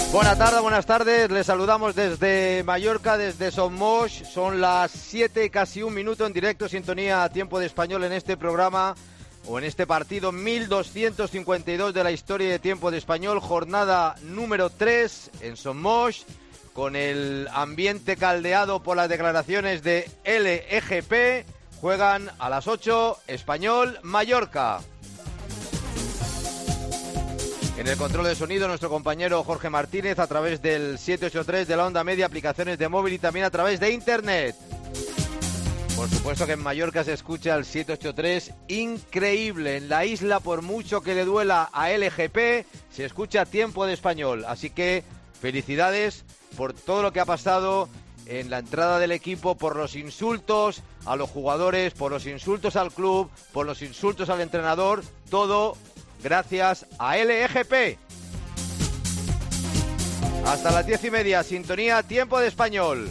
Buenas tardes, les saludamos desde Mallorca, desde Somos. Son las 7 y casi un minuto en directo, sintonía a tiempo de español en este programa o en este partido 1252 de la historia de tiempo de español, jornada número 3 en Somos, con el ambiente caldeado por las declaraciones de LGP. Juegan a las 8, Español-Mallorca. En el control de sonido, nuestro compañero Jorge Martínez, a través del 783 de la onda media, aplicaciones de móvil y también a través de internet. Por supuesto que en Mallorca se escucha el 783, increíble. En la isla, por mucho que le duela a LGP, se escucha tiempo de español. Así que felicidades por todo lo que ha pasado en la entrada del equipo, por los insultos a los jugadores, por los insultos al club, por los insultos al entrenador, todo gracias a LGP. Hasta las 10:30, sintonía tiempo de español.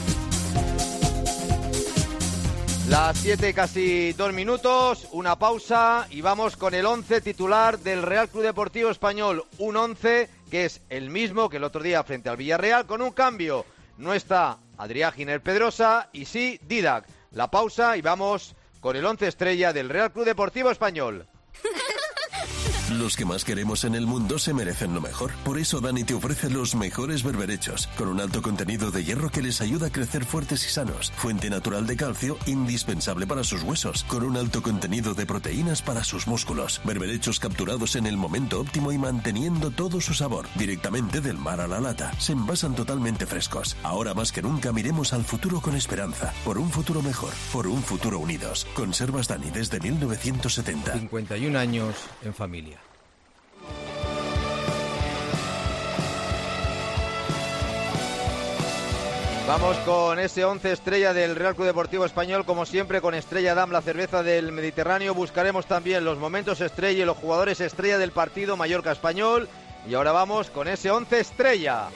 Las 7 casi 2 minutos, una pausa y vamos con el 11 titular del Real Club Deportivo Español. Un 11 que es el mismo que el otro día frente al Villarreal, con un cambio. No está Adrià Giner Pedrosa y sí Didac. La pausa y vamos con el 11 estrella del Real Club Deportivo Español. Los que más queremos en el mundo se merecen lo mejor. Por eso Dani te ofrece los mejores berberechos, con un alto contenido de hierro que les ayuda a crecer fuertes y sanos. Fuente natural de calcio, indispensable para sus huesos, con un alto contenido de proteínas para sus músculos. Berberechos capturados en el momento óptimo y manteniendo todo su sabor, directamente del mar a la lata. Se envasan totalmente frescos. Ahora más que nunca miremos al futuro con esperanza. Por un futuro mejor, por un futuro unidos. Conservas Dani desde 1970. 51 años en familia. Vamos con ese 11 estrella del Real Club Deportivo Español, como siempre con Estrella Damm, la cerveza del Mediterráneo. Buscaremos también los momentos estrella y los jugadores estrella del partido Mallorca-Español. Y ahora vamos con ese 11 estrella.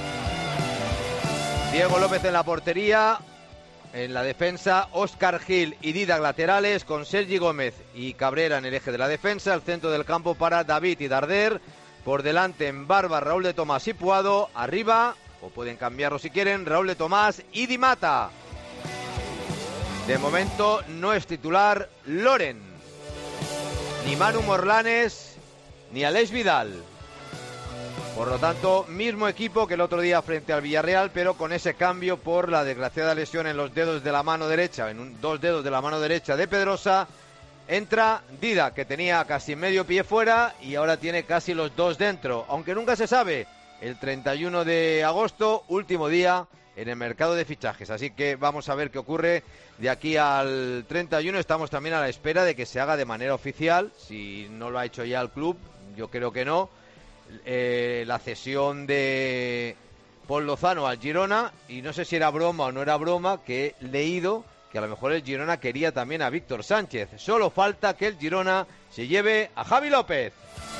Diego López en la portería, en la defensa Óscar Gil y Didac laterales, con Sergi Gómez y Cabrera en el eje de la defensa. El centro del campo para David y Darder. Por delante en Barba, Raúl de Tomás y Puado. Arriba, o pueden cambiarlo si quieren, Raúl de Tomás y Di Mata. De momento no es titular Loren, ni Manu Morlanes, ni Aleix Vidal. Por lo tanto, mismo equipo que el otro día frente al Villarreal, pero con ese cambio por la desgraciada lesión en los dedos de la mano derecha, dos dedos de la mano derecha de Pedrosa. Entra Didac, que tenía casi medio pie fuera y ahora tiene casi los dos dentro, aunque nunca se sabe. El 31 de agosto, último día en el mercado de fichajes. Así que vamos a ver qué ocurre de aquí al 31. Estamos también a la espera de que se haga de manera oficial. Si no lo ha hecho ya el club, yo creo que no. La cesión de Pol Lozano al Girona. Y no sé si era broma o no era broma, que he leído que a lo mejor el Girona quería también a Víctor Sánchez. Solo falta que el Girona se lleve a Javi López.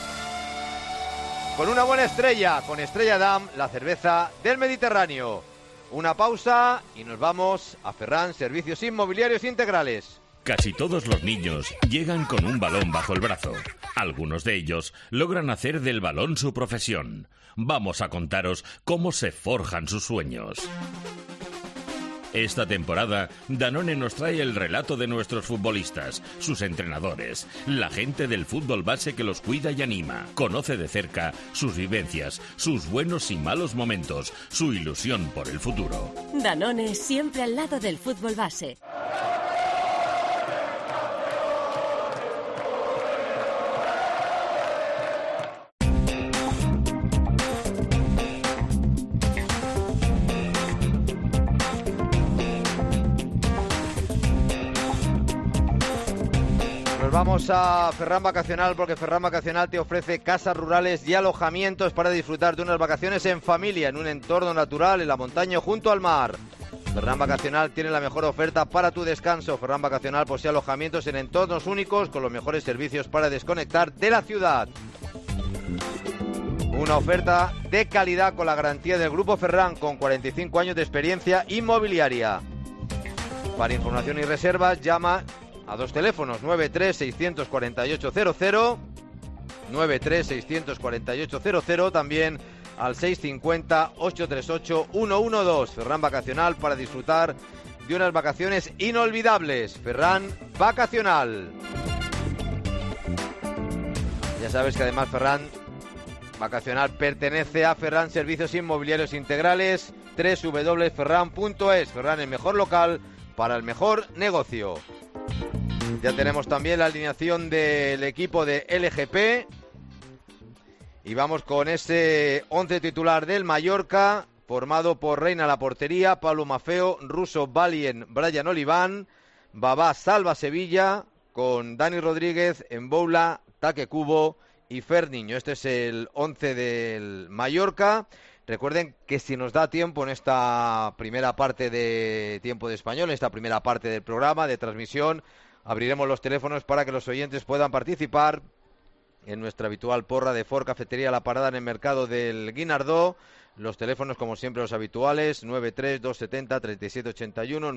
Con una buena estrella, con Estrella Damm, la cerveza del Mediterráneo. Una pausa y nos vamos a Ferran Servicios Inmobiliarios Integrales. Casi todos los niños llegan con un balón bajo el brazo. Algunos de ellos logran hacer del balón su profesión. Vamos a contaros cómo se forjan sus sueños. Esta temporada, Danone nos trae el relato de nuestros futbolistas, sus entrenadores, la gente del fútbol base que los cuida y anima. Conoce de cerca sus vivencias, sus buenos y malos momentos, su ilusión por el futuro. Danone, siempre al lado del fútbol base. Vamos a Ferran Vacacional, porque Ferran Vacacional te ofrece casas rurales y alojamientos para disfrutar de unas vacaciones en familia, en un entorno natural, en la montaña o junto al mar. Ferran Vacacional tiene la mejor oferta para tu descanso. Ferran Vacacional posee alojamientos en entornos únicos con los mejores servicios para desconectar de la ciudad. Una oferta de calidad con la garantía del Grupo Ferran, con 45 años de experiencia inmobiliaria. Para información y reservas llama a dos teléfonos, 93-648-00, 93-648-00, también al 650-838-112. Ferran Vacacional, para disfrutar de unas vacaciones inolvidables. Ferran Vacacional. Ya sabes que además Ferran Vacacional pertenece a Ferran Servicios Inmobiliarios Integrales, www.ferran.es. Ferran, el mejor local para el mejor negocio. Ya tenemos también la alineación del equipo de LGP. Y vamos con ese 11 titular del Mallorca, formado por Reina la portería, Pablo Maffeo, Russo, Valien, Brian Oliván, Babá, Salva Sevilla, con Dani Rodríguez, Emboula, Taque Cubo y Fer Niño. Este es el 11 del Mallorca. Recuerden que si nos da tiempo en esta primera parte de Tiempo de Español, en esta primera parte del programa de transmisión, abriremos los teléfonos para que los oyentes puedan participar en nuestra habitual porra de Ford Cafetería La Parada en el mercado del Guinardó. Los teléfonos, como siempre, los habituales, 93270-3781,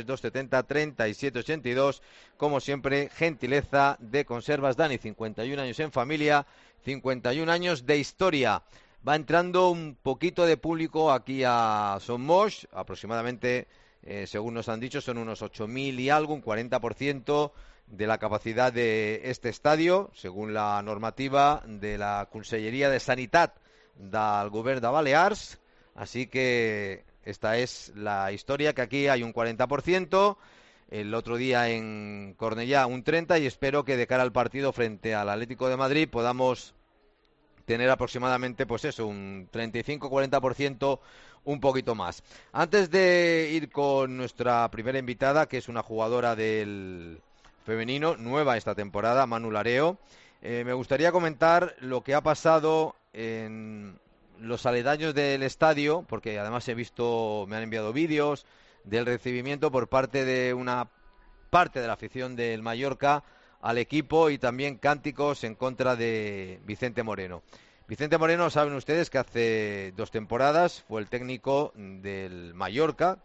93270-3782. Como siempre, gentileza de Conservas Dani, 51 años en familia, 51 años de historia. Va entrando un poquito de público aquí a Somos, aproximadamente, según nos han dicho, son unos 8.000 y algo, un 40% de la capacidad de este estadio, según la normativa de la Conselleria de Sanitat del Govern de Balears. Así que esta es la historia, que aquí hay un 40%, el otro día en Cornellá un 30%, y espero que de cara al partido frente al Atlético de Madrid podamos tener aproximadamente, pues eso, un 35-40%, un poquito más. Antes de ir con nuestra primera invitada, que es una jugadora del femenino, nueva esta temporada, Manu Lareo, me gustaría comentar lo que ha pasado en los aledaños del estadio, porque además me han enviado vídeos del recibimiento por parte de una parte de la afición del Mallorca al equipo, y también cánticos en contra de Vicente Moreno. Vicente Moreno, saben ustedes que hace 2 temporadas fue el técnico del Mallorca,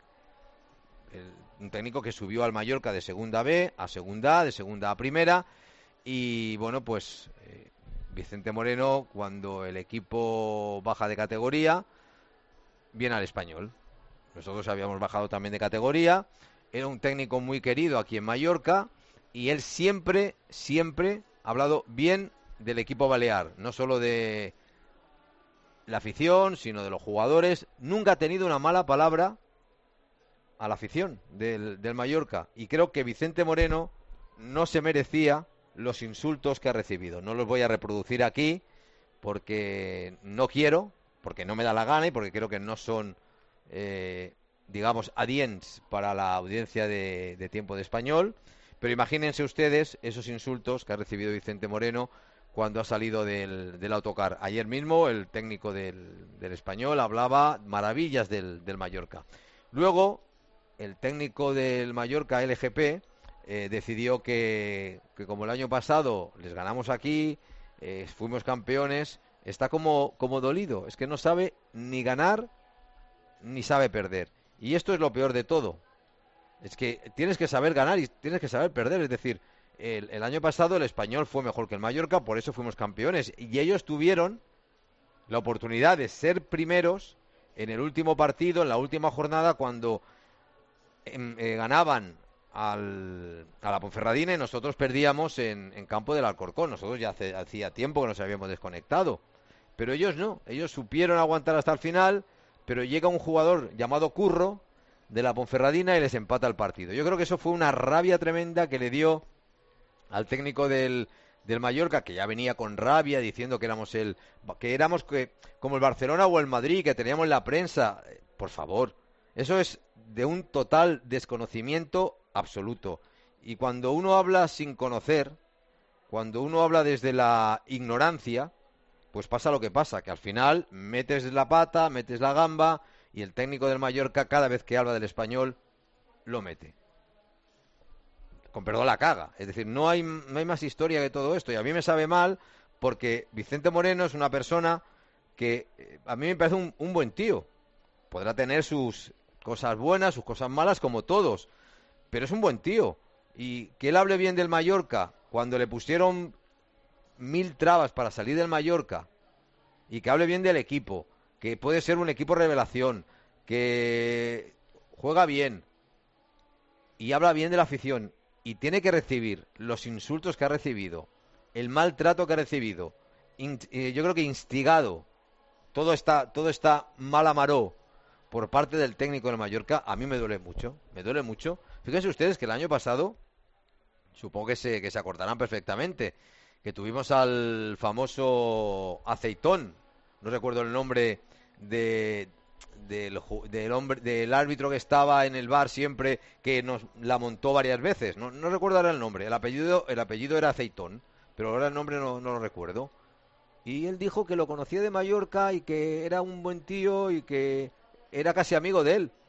un técnico que subió al Mallorca de segunda B a segunda A, de segunda a primera, y bueno, pues Vicente Moreno, cuando el equipo baja de categoría, viene al Español. Nosotros habíamos bajado también de categoría, era un técnico muy querido aquí en Mallorca, y él siempre ha hablado bien del equipo balear, no solo de la afición, sino de los jugadores. Nunca ha tenido una mala palabra a la afición del Mallorca, y creo que Vicente Moreno no se merecía los insultos que ha recibido. No los voy a reproducir aquí porque no quiero, porque no me da la gana y porque creo que no son, digamos, adients para la audiencia de Tiempo de Español. Pero imagínense ustedes esos insultos que ha recibido Vicente Moreno cuando ha salido del autocar. Ayer mismo el técnico del Español hablaba maravillas del Mallorca. Luego el técnico del Mallorca, LGP, decidió que como el año pasado les ganamos aquí, fuimos campeones, está como dolido. Es que no sabe ni ganar ni sabe perder. Y esto es lo peor de todo. Es que tienes que saber ganar y tienes que saber perder. Es decir, el año pasado el Español fue mejor que el Mallorca, por eso fuimos campeones. Y ellos tuvieron la oportunidad de ser primeros en el último partido, en la última jornada, cuando ganaban a la Ponferradina y nosotros perdíamos en campo del Alcorcón. Nosotros ya hacía tiempo que nos habíamos desconectado. Pero ellos no, ellos supieron aguantar hasta el final, pero llega un jugador llamado Curro de la Ponferradina y les empata el partido. Yo creo que eso fue una rabia tremenda que le dio al técnico del Mallorca, que ya venía con rabia diciendo que éramos como el Barcelona o el Madrid, que teníamos la prensa. Por favor, eso es de un total desconocimiento absoluto. Y cuando uno habla sin conocer, cuando uno habla desde la ignorancia, pues pasa lo que pasa, que al final metes la pata, metes la gamba, y el técnico del Mallorca, cada vez que habla del Español, lo mete. Con perdón, la caga. Es decir, no hay más historia que todo esto. Y a mí me sabe mal porque Vicente Moreno es una persona que a mí me parece un buen tío. Podrá tener sus cosas buenas, sus cosas malas, como todos. Pero es un buen tío. Y que él hable bien del Mallorca cuando le pusieron 1000 trabas para salir del Mallorca, y que hable bien del equipo, que puede ser un equipo revelación, que juega bien y habla bien de la afición y tiene que recibir los insultos que ha recibido, el maltrato que ha recibido, yo creo que instigado, todo está mal amaró por parte del técnico del Mallorca, a mí me duele mucho. Fíjense ustedes que el año pasado, supongo que se acordarán perfectamente, que tuvimos al famoso Aceitón, no recuerdo el nombre del árbitro que estaba en el bar siempre, que nos la montó varias veces, no recuerdo ahora el nombre, el apellido era Aceitón, pero ahora el nombre no lo recuerdo. Y él dijo que lo conocía de Mallorca y que era un buen tío y que era casi amigo de él.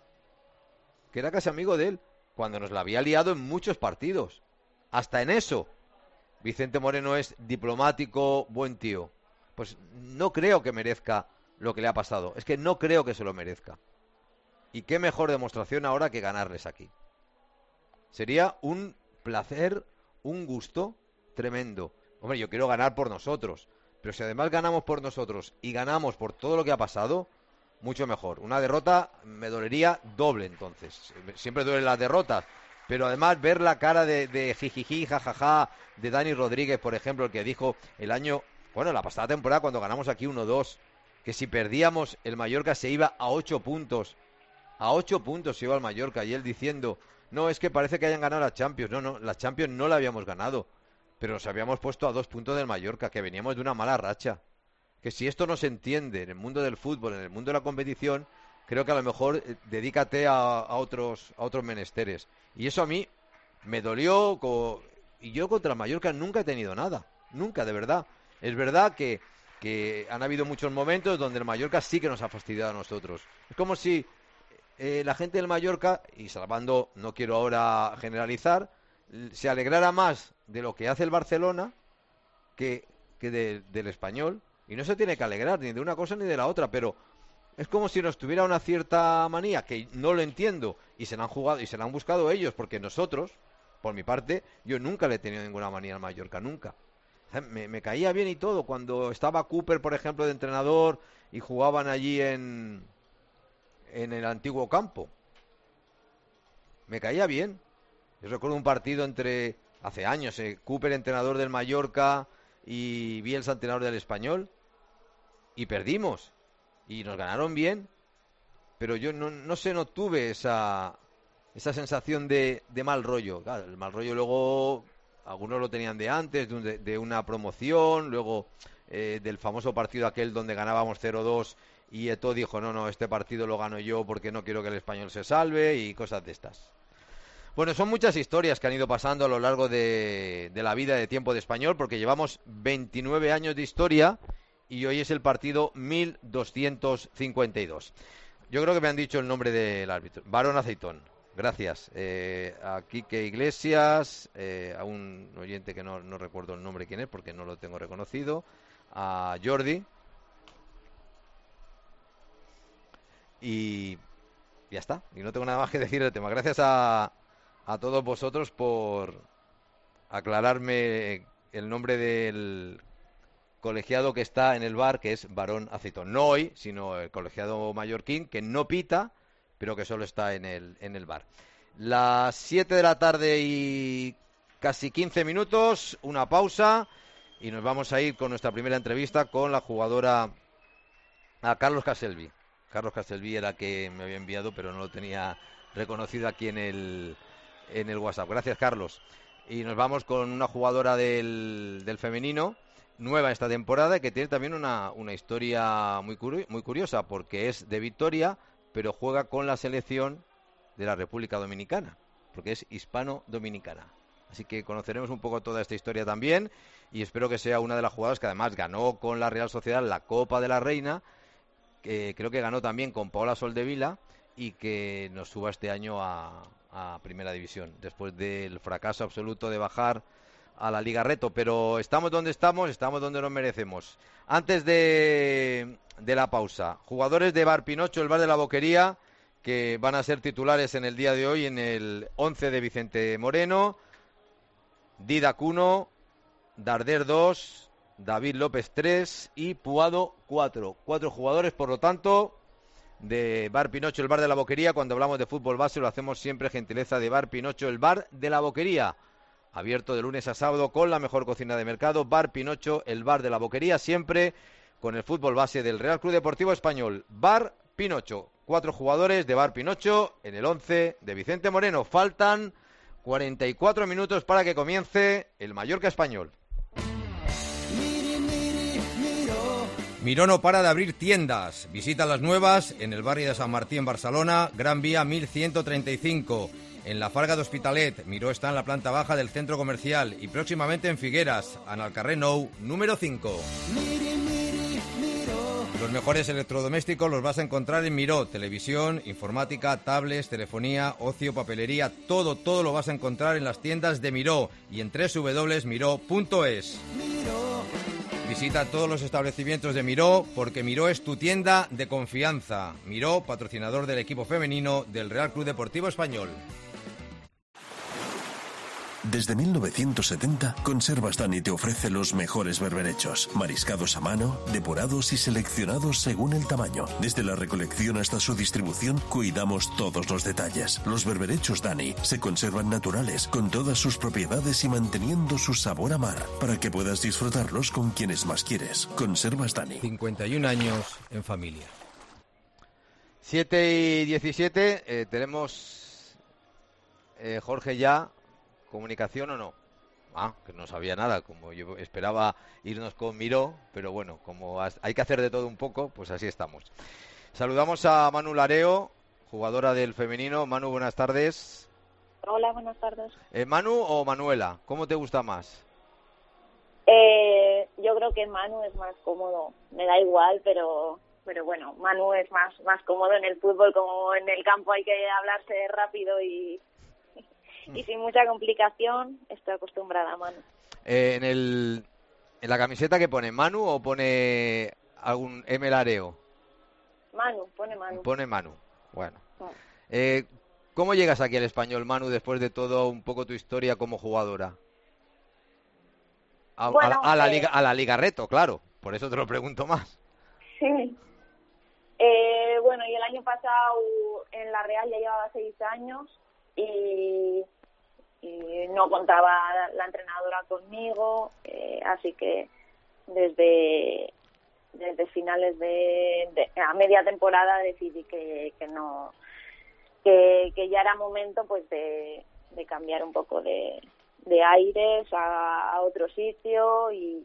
Cuando nos la había liado en muchos partidos. Hasta en eso, Vicente Moreno es diplomático, buen tío. Pues no creo que merezca lo que le ha pasado. Es que no creo que se lo merezca. Y qué mejor demostración ahora que ganarles aquí. Sería un placer, un gusto tremendo. Hombre, yo quiero ganar por nosotros. Pero si además ganamos por nosotros y ganamos por todo lo que ha pasado, mucho mejor. Una derrota me dolería doble entonces. Siempre duelen las derrotas. Pero además ver la cara de jijiji, jajaja, de Dani Rodríguez, por ejemplo, el que dijo la pasada temporada cuando ganamos aquí 1-2, que si perdíamos el Mallorca se iba a 8 puntos. A 8 puntos se iba al Mallorca. Y él diciendo, no, es que parece que hayan ganado la Champions. No, la Champions no la habíamos ganado. Pero nos habíamos puesto a 2 puntos del Mallorca, que veníamos de una mala racha. Que si esto no se entiende en el mundo del fútbol, en el mundo de la competición, creo que a lo mejor dedícate a otros menesteres. Y eso a mí me dolió, y yo contra el Mallorca nunca he tenido nada. Nunca, de verdad. Es verdad que han habido muchos momentos donde el Mallorca sí que nos ha fastidiado a nosotros. Es como si la gente del Mallorca, y salvando, no quiero ahora generalizar, se alegrara más de lo que hace el Barcelona que del Español, y no se tiene que alegrar ni de una cosa ni de la otra, pero es como si nos tuviera una cierta manía, que no lo entiendo, y se la han jugado y se la han buscado ellos, porque nosotros, por mi parte, yo nunca le he tenido ninguna manía al Mallorca, nunca. O sea, me caía bien y todo, cuando estaba Cooper, por ejemplo, de entrenador, y jugaban allí en el antiguo campo, me caía bien. Yo recuerdo un partido hace años, Cooper, entrenador del Mallorca, y Bielsa, entrenador del Español, y perdimos, y nos ganaron bien, pero yo no tuve esa sensación de mal rollo. Claro, el mal rollo luego, algunos lo tenían de antes, de una promoción, luego del famoso partido aquel donde ganábamos 0-2, y Eto'o dijo, no, este partido lo gano yo porque no quiero que el Español se salve, y cosas de estas. Bueno, son muchas historias que han ido pasando a lo largo de la vida de Tiempo de Español, porque llevamos 29 años de historia y hoy es el partido 1252. Yo creo que me han dicho el nombre del árbitro, Barón Aceitón. Gracias. A Quique Iglesias, a un oyente que no recuerdo el nombre quién es porque no lo tengo reconocido, a Jordi. Y ya está. Y no tengo nada más que decir del tema. Gracias a todos vosotros por aclararme el nombre del colegiado que está en el bar, que es Barón Aceitón. No hoy, sino el colegiado mallorquín, que no pita, pero que solo está en el bar. Las 7 de la tarde y casi 15 minutos, una pausa, y nos vamos a ir con nuestra primera entrevista con la jugadora, a Carlos Castelví. Carlos Castelví era que me había enviado, pero no lo tenía reconocido aquí en el WhatsApp. Gracias, Carlos. Y nos vamos con una jugadora del femenino, nueva esta temporada, que tiene también una historia muy curiosa, porque es de Vitoria, pero juega con la selección de la República Dominicana, porque es hispano-dominicana. Así que conoceremos un poco toda esta historia también, y espero que sea una de las jugadoras que además ganó con la Real Sociedad la Copa de la Reina, que creo que ganó también con Paola Soldevila, y que nos suba este año a Primera División, después del fracaso absoluto de bajar a la Liga Reto. Pero estamos donde estamos donde nos merecemos. Antes de la pausa, jugadores de Bar Pinocho, el bar de la Boquería, que van a ser titulares en el día de hoy en el 11 de Vicente Moreno: Didac 1, Darder 2, David López 3 y Puado 4. 4 jugadores, por lo tanto, de Bar Pinocho, el bar de la Boquería. Cuando hablamos de fútbol base lo hacemos siempre gentileza de Bar Pinocho, el bar de la Boquería. Abierto de lunes a sábado con la mejor cocina de mercado. Bar Pinocho, el bar de la Boquería, siempre con el fútbol base del Real Club Deportivo Español. Bar Pinocho. 4 jugadores de Bar Pinocho en el 11 de Vicente Moreno. Faltan 44 minutos para que comience el Mallorca Español. Miró no para de abrir tiendas. Visita las nuevas en el barrio de Sant Martí, en Barcelona, Gran Vía 1135. En la Farga de Hospitalet, Miró está en la planta baja del centro comercial y próximamente en Figueras, en el carrer Nou, número 5. Los mejores electrodomésticos los vas a encontrar en Miró. Televisión, informática, tablets, telefonía, ocio, papelería, todo lo vas a encontrar en las tiendas de Miró y en www.miró.es. Visita todos los establecimientos de Miró porque Miró es tu tienda de confianza. Miró, patrocinador del equipo femenino del Real Club Deportivo Español. Desde 1970, Conservas Dani te ofrece los mejores berberechos, mariscados a mano, depurados y seleccionados según el tamaño. Desde la recolección hasta su distribución, cuidamos todos los detalles. Los berberechos Dani se conservan naturales, con todas sus propiedades y manteniendo su sabor a mar, para que puedas disfrutarlos con quienes más quieres. Conservas Dani. 51 años en familia. 7:17, tenemos Jorge ya. ¿Comunicación o no? Que no sabía nada, como yo esperaba irnos con Miró, pero bueno, como hay que hacer de todo un poco, pues así estamos. Saludamos a Manu Lareo, jugadora del femenino. Manu, buenas tardes. Hola, buenas tardes. ¿Manu o Manuela? ¿Cómo te gusta más? Yo creo que Manu es más cómodo, me da igual, pero bueno, Manu es más cómodo en el fútbol, como en el campo hay que hablarse rápido y sin mucha complicación. Estoy acostumbrada a Manu. ¿En la camiseta qué pone? ¿Manu o pone algún M Lareo? Manu, pone Manu. Pone Manu, bueno. ¿Cómo llegas aquí al Español, Manu, después de todo un poco tu historia como jugadora? A la Liga Reto, claro, por eso te lo pregunto más. Sí. Bueno, y el año pasado en la Real ya llevaba 6 años y no contaba la entrenadora conmigo, así que desde finales a media temporada decidí que ya era momento pues de cambiar un poco de aires a otro sitio y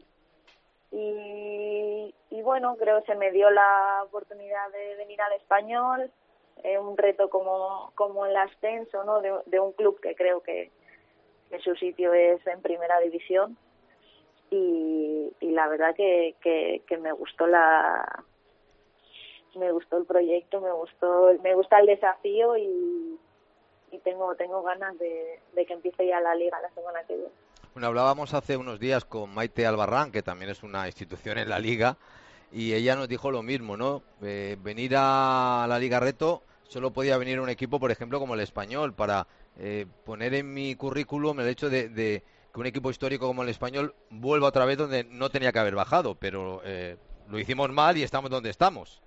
bueno, creo que se me dio la oportunidad de venir al Español, un reto como el ascenso, ¿no? de un club que creo que su sitio es en primera división y la verdad que me gustó el proyecto, me gusta el desafío y tengo ganas de que empiece ya la liga la semana que viene. Bueno, hablábamos hace unos días con Maite Albarrán, que también es una institución en la liga, y ella nos dijo lo mismo, ¿no? Venir a la Liga Reto solo podía venir un equipo, por ejemplo, como el Español, para poner en mi currículum el hecho de que un equipo histórico como el Español vuelva otra vez donde no tenía que haber bajado, pero lo hicimos mal y estamos donde estamos.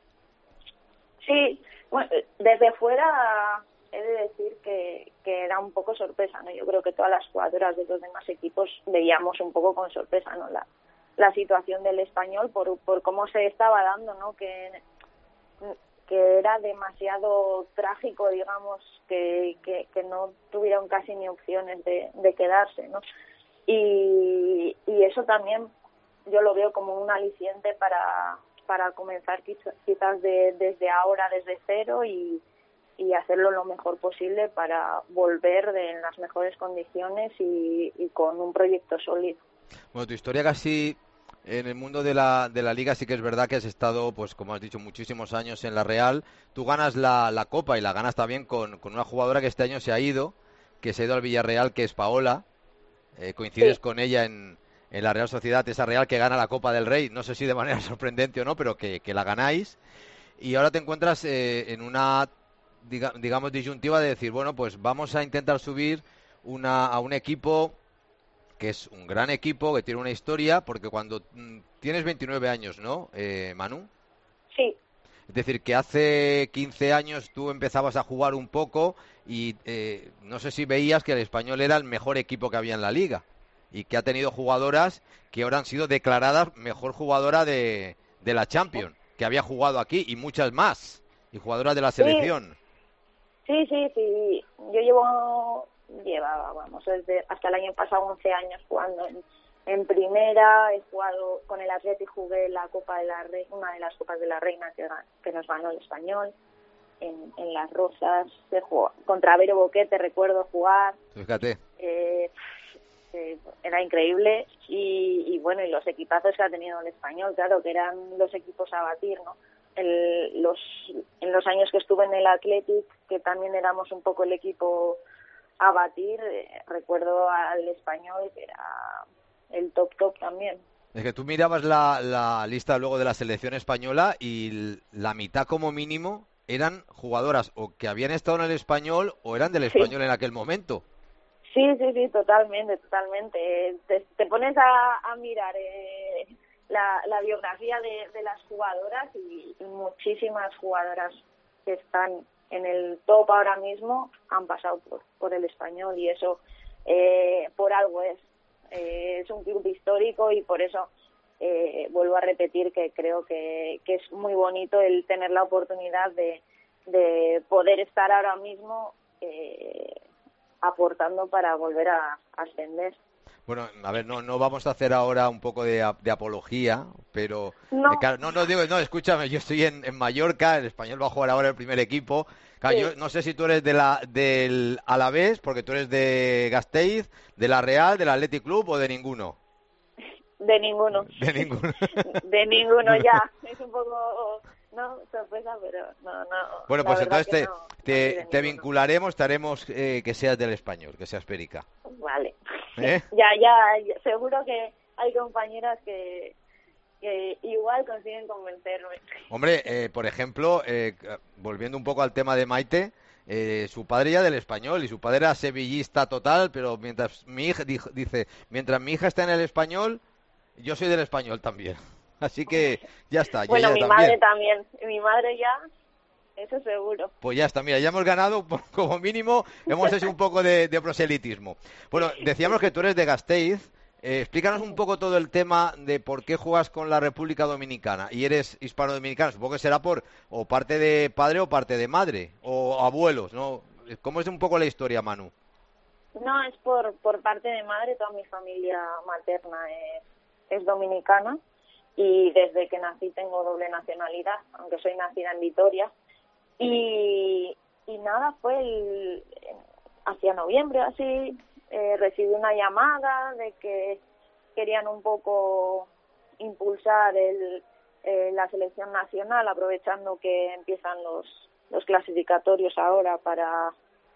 Sí, bueno, desde fuera he de decir que era un poco sorpresa, ¿no? Yo creo que todas las jugadoras de los demás equipos veíamos un poco con sorpresa, ¿no? La situación del Español por cómo se estaba dando, ¿no? Que era demasiado trágico, digamos, que no tuvieron casi ni opciones de quedarse, ¿no? Y eso también yo lo veo como un aliciente para comenzar quizás desde ahora, desde cero y hacerlo lo mejor posible para volver en las mejores condiciones y con un proyecto sólido. Bueno, tu historia casi en el mundo de la Liga sí que es verdad que has estado, pues como has dicho, muchísimos años en la Real. Tú ganas la Copa y la ganas también con una jugadora que este año se ha ido al Villarreal, que es Paola. Coincides con ella en la Real Sociedad, esa Real que gana la Copa del Rey, no sé si de manera sorprendente o no, pero que la ganáis. Y ahora te encuentras en una, digamos, disyuntiva de decir, bueno, pues vamos a intentar subir a un equipo que es un gran equipo, que tiene una historia, porque cuando tienes 29 años, ¿no, Manu? Sí. Es decir, que hace 15 años tú empezabas a jugar un poco y no sé si veías que el Español era el mejor equipo que había en la liga y que ha tenido jugadoras que ahora han sido declaradas mejor jugadora de la Champions, que había jugado aquí, y muchas más, y jugadoras de la selección. Sí. Yo llevaba, vamos, hasta el año pasado 11 años jugando en primera. He jugado con el Athletic, jugué la Copa de la Reina, una de las Copas de la Reina que nos ganó el Español. En Las Rozas se jugó contra Vero Boquete, recuerdo jugar. Fíjate. Era increíble, y bueno, y los equipazos que ha tenido el Español, claro, que eran los equipos a batir, ¿no? En los años que estuve en el Athletic, que también éramos un poco el equipo a batir, recuerdo al Español, que era el top también. Es que tú mirabas la lista luego de la selección española y la mitad como mínimo eran jugadoras o que habían estado en el Español o eran del Español en aquel momento. Sí, totalmente. Te pones a mirar la biografía de las jugadoras, y muchísimas jugadoras que están en el top ahora mismo han pasado por el Español, y eso por algo es un club histórico, y por eso vuelvo a repetir que creo que es muy bonito el tener la oportunidad de poder estar ahora mismo aportando para volver a ascender. Bueno, a ver, no vamos a hacer ahora un poco de apología, pero... No. No, escúchame, yo estoy en Mallorca, el Español va a jugar ahora el primer equipo. Claro, Sí. yo no sé si tú eres del Alavés, porque tú eres de Gasteiz, de la Real, del Athletic Club, o de ninguno. De ninguno. De ninguno. De ninguno ya. Es un poco, no, sorpresa, pero no. Bueno, pues entonces te ninguno. vincularemos, te haremos que seas del Español, que seas perica. Vale. ¿Eh? Ya, seguro que hay compañeras que igual consiguen convencerme. Hombre, por ejemplo, volviendo un poco al tema de Maite, su padre ya del Español y su padre era sevillista total, pero mientras mi hija dice, mientras mi hija está en el Español, yo soy del Español también. Así que ya está. Bueno, ya mi también. madre también. Mi madre ya, eso seguro. Pues ya está, mira, ya hemos ganado, como mínimo, hemos hecho un poco de proselitismo. Bueno, decíamos que tú eres de Gasteiz. Explícanos un poco todo el tema de por qué juegas con la República Dominicana y eres hispano-dominicano. Supongo que será por o parte de padre o parte de madre, o abuelos, ¿no? ¿Cómo es un poco la historia, Manu? No, es por parte de madre. Toda mi familia materna es dominicana, y desde que nací tengo doble nacionalidad, aunque soy nacida en Vitoria. Y nada, fue hacia noviembre así, recibí una llamada de que querían un poco impulsar la selección nacional, aprovechando que empiezan los clasificatorios ahora para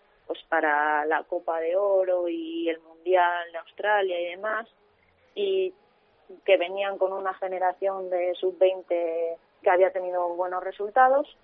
la Copa de Oro y el Mundial de Australia y demás, y que venían con una generación de sub-20 que había tenido buenos resultados.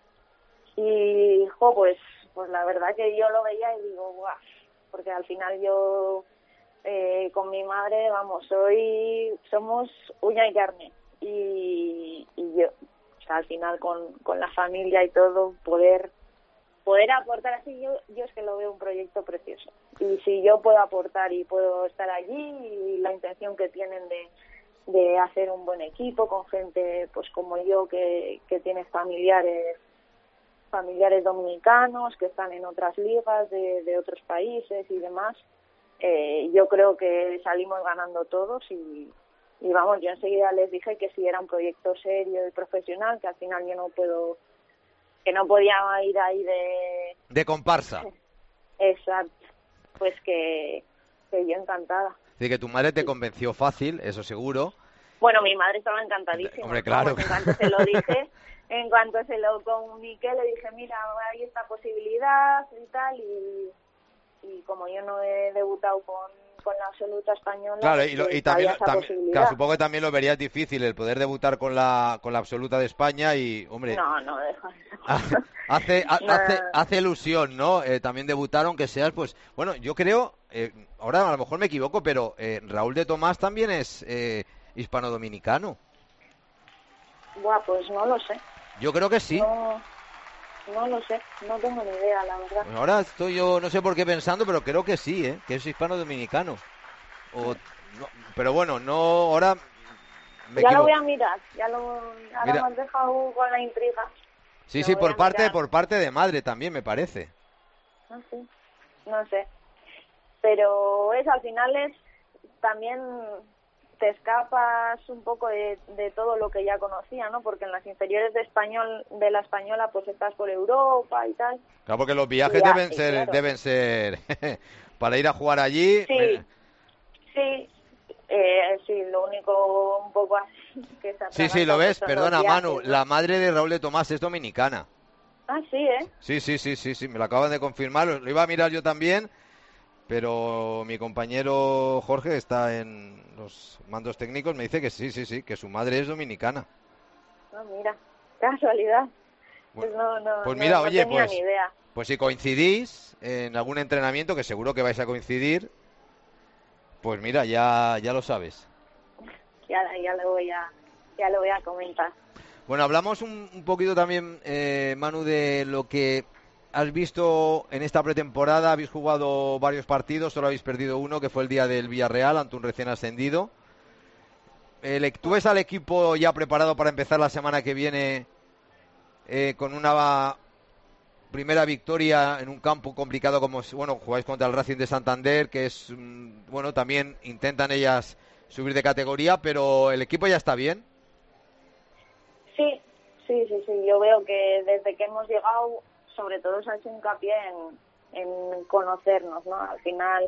Y pues la verdad que yo lo veía y digo, guau, porque al final yo con mi madre, vamos, somos uña y carne, y yo, o sea, al final con la familia y todo, poder aportar así, yo es que lo veo un proyecto precioso, y si yo puedo aportar y puedo estar allí, y la intención que tienen de hacer un buen equipo con gente pues como yo que tiene familiares dominicanos que están en otras ligas de otros países y demás, yo creo que salimos ganando todos, y vamos, yo enseguida les dije que si era un proyecto serio y profesional, que al final yo no podía ir ahí de comparsa. Exacto, pues que yo encantada. Así que tu madre te convenció fácil, eso seguro. Bueno, mi madre estaba encantadísima. Hombre, claro. En cuanto se lo dije, en cuanto se lo comuniqué, le dije, mira, hay esta posibilidad y tal, y como yo no he debutado con la absoluta española. Claro, pues, y también, había esa posibilidad. claro, supongo que también lo verías difícil el poder debutar con la absoluta de España y, hombre, No, deja hace ilusión, ¿no? También debutar, aunque seas, pues, bueno, yo creo, ahora a lo mejor me equivoco, pero Raúl de Tomás también es hispano-dominicano. Buah, pues no lo sé. Yo creo que sí. No lo sé, no tengo ni idea, la verdad. Ahora estoy yo, no sé por qué pensando, pero creo que sí, que es hispano-dominicano. No, pero bueno, no, ahora me Ya equivoco. lo voy a mirar, ahora Mira. me has dejado con la intriga. Sí, Lo sí, voy a mirar. por parte de madre también, me parece. No sé, no sé. Pero al final también te escapas un poco de todo lo que ya conocía, ¿no? Porque en las inferiores de la española pues estás por Europa y tal. Claro, porque los viajes Ya, deben claro. ser para ir a jugar allí. Sí, sí, lo único un poco así que se Sí, lo ves, son perdona, los viajes, Manu, ¿no? la madre de Raúl de Tomás es dominicana. Ah, sí, ¿eh? Sí, me lo acaban de confirmar, lo iba a mirar yo también, pero mi compañero Jorge está en los mandos técnicos, me dice que sí, que su madre es dominicana. No, mira, casualidad. Bueno, pues No, mira, no oye, tenía ni idea. pues si coincidís en algún entrenamiento, que seguro que vais a coincidir, pues mira, ya lo sabes. Ya lo voy a comentar. Bueno, hablamos un poquito también, Manu, de lo que has visto en esta pretemporada. Habéis jugado varios partidos, solo habéis perdido uno, que fue el día del Villarreal, ante un recién ascendido. ¿Tú ves al equipo ya preparado para empezar la semana que viene con una primera victoria en un campo complicado como, bueno, jugáis contra el Racing de Santander, que es, bueno, también intentan ellas subir de categoría, pero el equipo ya está bien? Sí. Yo veo que desde que hemos llegado, sobre todo se ha hecho hincapié en conocernos, ¿no? Al final,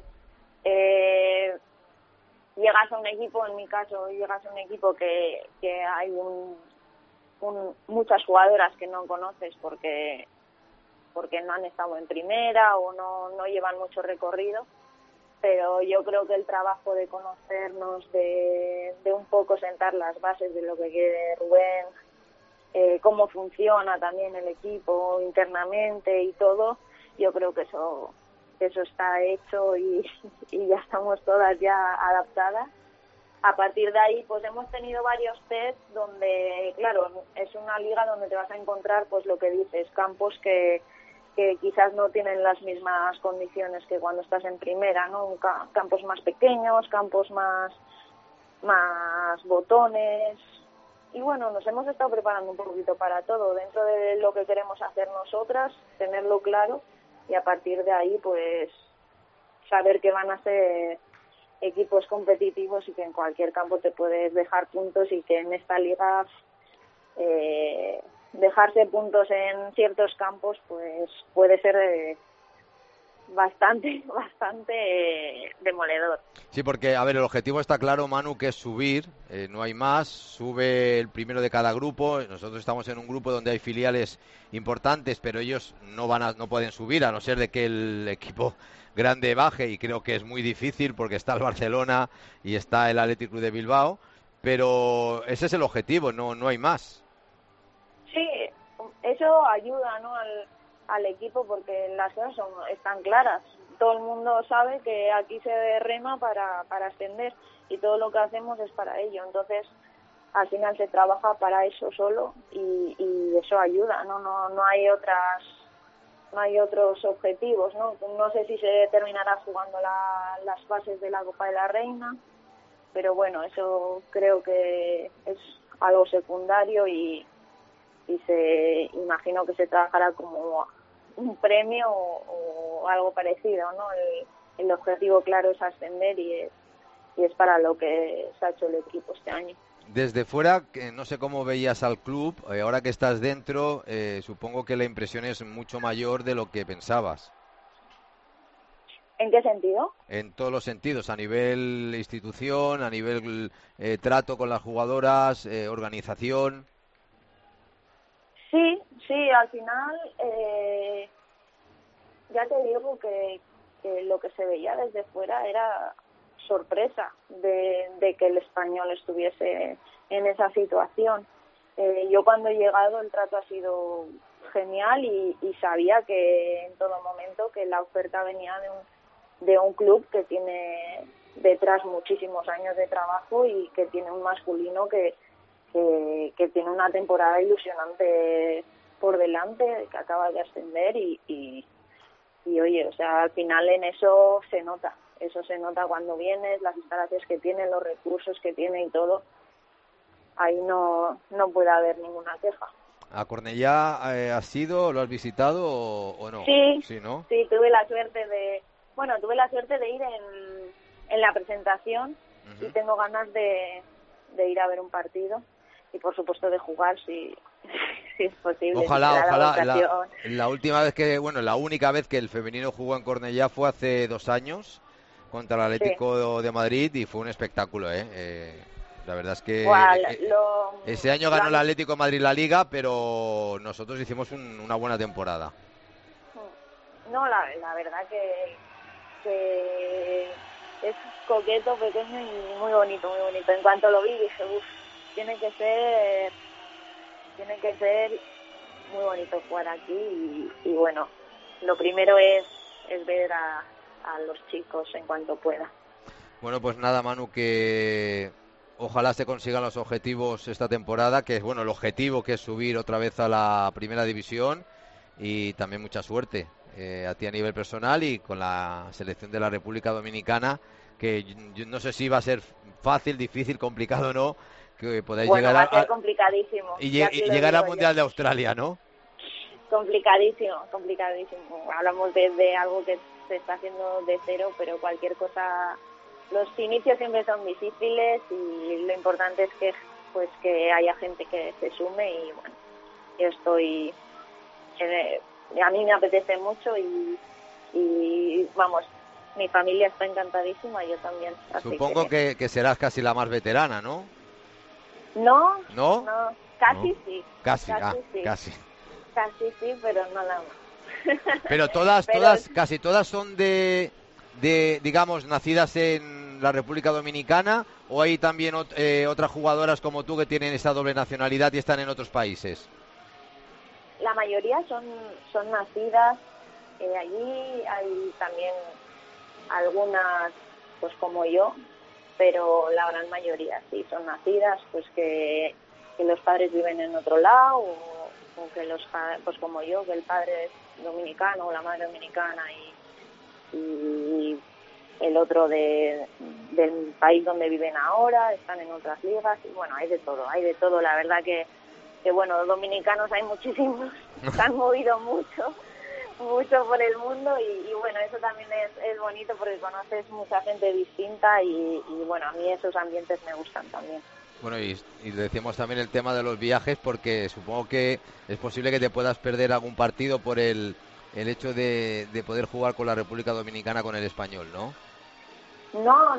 llegas a un equipo, en mi caso, llegas a un equipo que hay muchas jugadoras que no conoces porque no han estado en primera o no llevan mucho recorrido, pero yo creo que el trabajo de conocernos, de un poco sentar las bases de lo que quiere Rubén, cómo funciona también el equipo internamente y todo, yo creo que eso está hecho y ya estamos todas ya adaptadas. A partir de ahí, pues hemos tenido varios test donde, claro, es una liga donde te vas a encontrar, pues lo que dices, campos que quizás no tienen las mismas condiciones que cuando estás en primera, ¿no? Campos más pequeños, campos más botones. Y bueno, nos hemos estado preparando un poquito para todo, dentro de lo que queremos hacer nosotras, tenerlo claro, y a partir de ahí, pues, saber que van a ser equipos competitivos y que en cualquier campo te puedes dejar puntos y que en esta liga dejarse puntos en ciertos campos pues puede ser bastante demoledor. Sí, porque, a ver, el objetivo está claro, Manu, que es subir, no hay más, sube el primero de cada grupo. Nosotros estamos en un grupo donde hay filiales importantes, pero ellos no pueden subir, a no ser de que el equipo grande baje, y creo que es muy difícil porque está el Barcelona y está el Athletic Club de Bilbao, pero ese es el objetivo, no hay más. Sí, eso ayuda, ¿no?, al equipo, porque las cosas están claras. Todo el mundo sabe que aquí se rema para ascender y todo lo que hacemos es para ello. Entonces, al final se trabaja para eso solo y eso ayuda, no hay otros objetivos, ¿no? No sé si se terminará jugando las fases de la Copa de la Reina, pero bueno, eso creo que es algo secundario y imagino que se trabajará como un premio o algo parecido, ¿no? El objetivo claro es ascender y es para lo que se ha hecho el equipo este año. Desde fuera, no sé cómo veías al club, ahora que estás dentro, supongo que la impresión es mucho mayor de lo que pensabas. ¿En qué sentido? En todos los sentidos, a nivel institución, a nivel trato con las jugadoras, organización. Sí, al final ya te digo que lo que se veía desde fuera era sorpresa de que el Español estuviese en esa situación. Yo cuando he llegado el trato ha sido genial y sabía que en todo momento que la oferta venía de un club que tiene detrás muchísimos años de trabajo y que tiene un masculino que tiene una temporada ilusionante por delante, que acaba de ascender y oye, o sea, al final en eso se nota cuando vienes, las instalaciones que tiene, los recursos que tiene y todo, ahí no puede haber ninguna queja. ¿A Cornellá has ido, lo has visitado o no? Sí, ¿no? Sí, tuve la suerte de ir en la presentación y tengo ganas de ir a ver un partido y por supuesto de jugar si es posible. Ojalá. La única vez que el femenino jugó en Cornellá fue hace 2 años contra el Atlético de Madrid y fue un espectáculo, La verdad es que ese año ganó el Atlético de Madrid la Liga, pero nosotros hicimos una buena temporada. No, la verdad que es coqueto, pequeño y muy bonito, muy bonito. En cuanto lo vi dije, tiene que ser muy bonito jugar aquí y bueno, lo primero es ver a los chicos en cuanto pueda. Bueno, pues nada, Manu, que ojalá se consigan los objetivos esta temporada, que es el objetivo que es subir otra vez a la primera división y también mucha suerte a ti a nivel personal y con la selección de la República Dominicana, que yo no sé si va a ser fácil, difícil, complicado o no, que podáis llegar va a ser complicadísimo. Y llegar al Mundial de Australia, ¿no? Complicadísimo. Hablamos de algo que se está haciendo de cero, pero cualquier cosa, los inicios siempre son difíciles y lo importante es que haya gente que se sume y bueno, yo estoy, a mí me apetece mucho y vamos, mi familia está encantadísima, yo también. Supongo que serás casi la más veterana, ¿no? No, casi no. Sí. Casi sí, pero no la más. Pero casi todas son de digamos, nacidas en la República Dominicana, o hay también otras jugadoras como tú que tienen esa doble nacionalidad y están en otros países. La mayoría son nacidas allí, hay también algunas pues como yo, pero la gran mayoría sí son nacidas, pues que los padres viven en otro lado o que los padres, pues como yo, que el padre es dominicano o la madre dominicana y el otro del país donde viven ahora, están en otras ligas y bueno, hay de todo, la verdad que bueno, los dominicanos hay muchísimos, se han movido mucho por el mundo y bueno, eso también es bonito porque conoces mucha gente distinta y bueno, a mí esos ambientes me gustan también. Bueno, y decíamos también el tema de los viajes porque supongo que es posible que te puedas perder algún partido por el hecho de poder jugar con la República Dominicana con el Español, ¿no? No.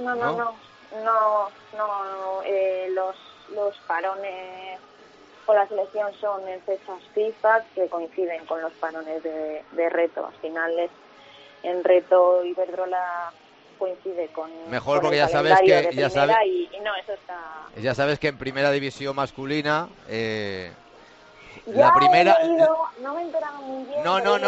Los parones con la selección son en fechas FIFA que coinciden con los parones de reto. Al final en reto Iberdrola coincide con mejor con porque el ya sabes que y no, eso está. Ya sabes que en primera división masculina ya la primera no me he enterado muy bien.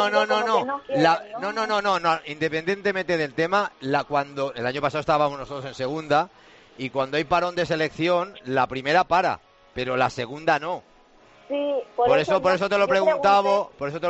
No, independientemente del tema, cuando el año pasado estábamos nosotros en segunda y cuando hay parón de selección la primera para, pero la segunda no. Sí, por eso te lo preguntaba,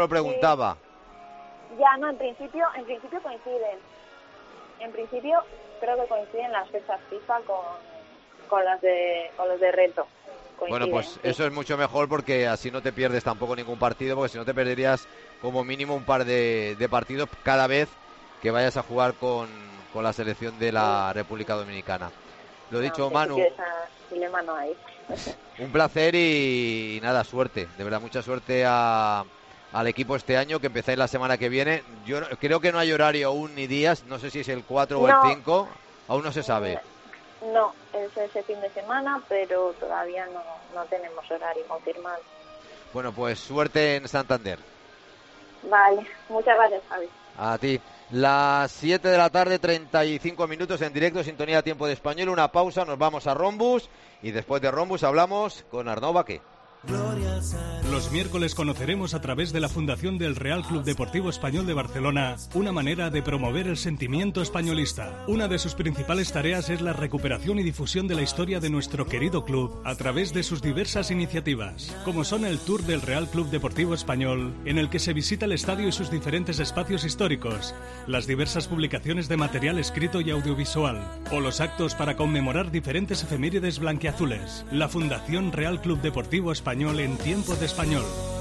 Sí. Ya no, en principio coinciden. En principio creo que coinciden las fechas FIFA con los de reto. Bueno, pues eso es mucho mejor porque así no te pierdes tampoco ningún partido, porque si no te perderías como mínimo un par de partidos cada vez que vayas a jugar con la selección de la República Dominicana. Lo dicho, Manu, dilema no hay. Un placer y nada, suerte, de verdad, mucha suerte al equipo este año, que empezáis la semana que viene. Yo creo que no hay horario aún ni días, no sé si es el 4 o el 5, aún no se sabe. No, es ese fin de semana, pero todavía no tenemos horario confirmado. Bueno, pues suerte en Santander. Vale, muchas gracias, Javi. A ti. Las 7 de la tarde, 35 minutos en directo, sintonía Tiempo de Español. Una pausa, nos vamos a Rombus y después de Rombus hablamos con Arnau Baqué. Los miércoles conoceremos a través de la Fundación del Real Club Deportivo Español de Barcelona una manera de promover el sentimiento españolista. Una de sus principales tareas es la recuperación y difusión de la historia de nuestro querido club a través de sus diversas iniciativas, como son el Tour del Real Club Deportivo Español, en el que se visita el estadio y sus diferentes espacios históricos, las diversas publicaciones de material escrito y audiovisual, o los actos para conmemorar diferentes efemérides blanquiazules. La Fundación Real Club Deportivo Español en Tiempo de Español.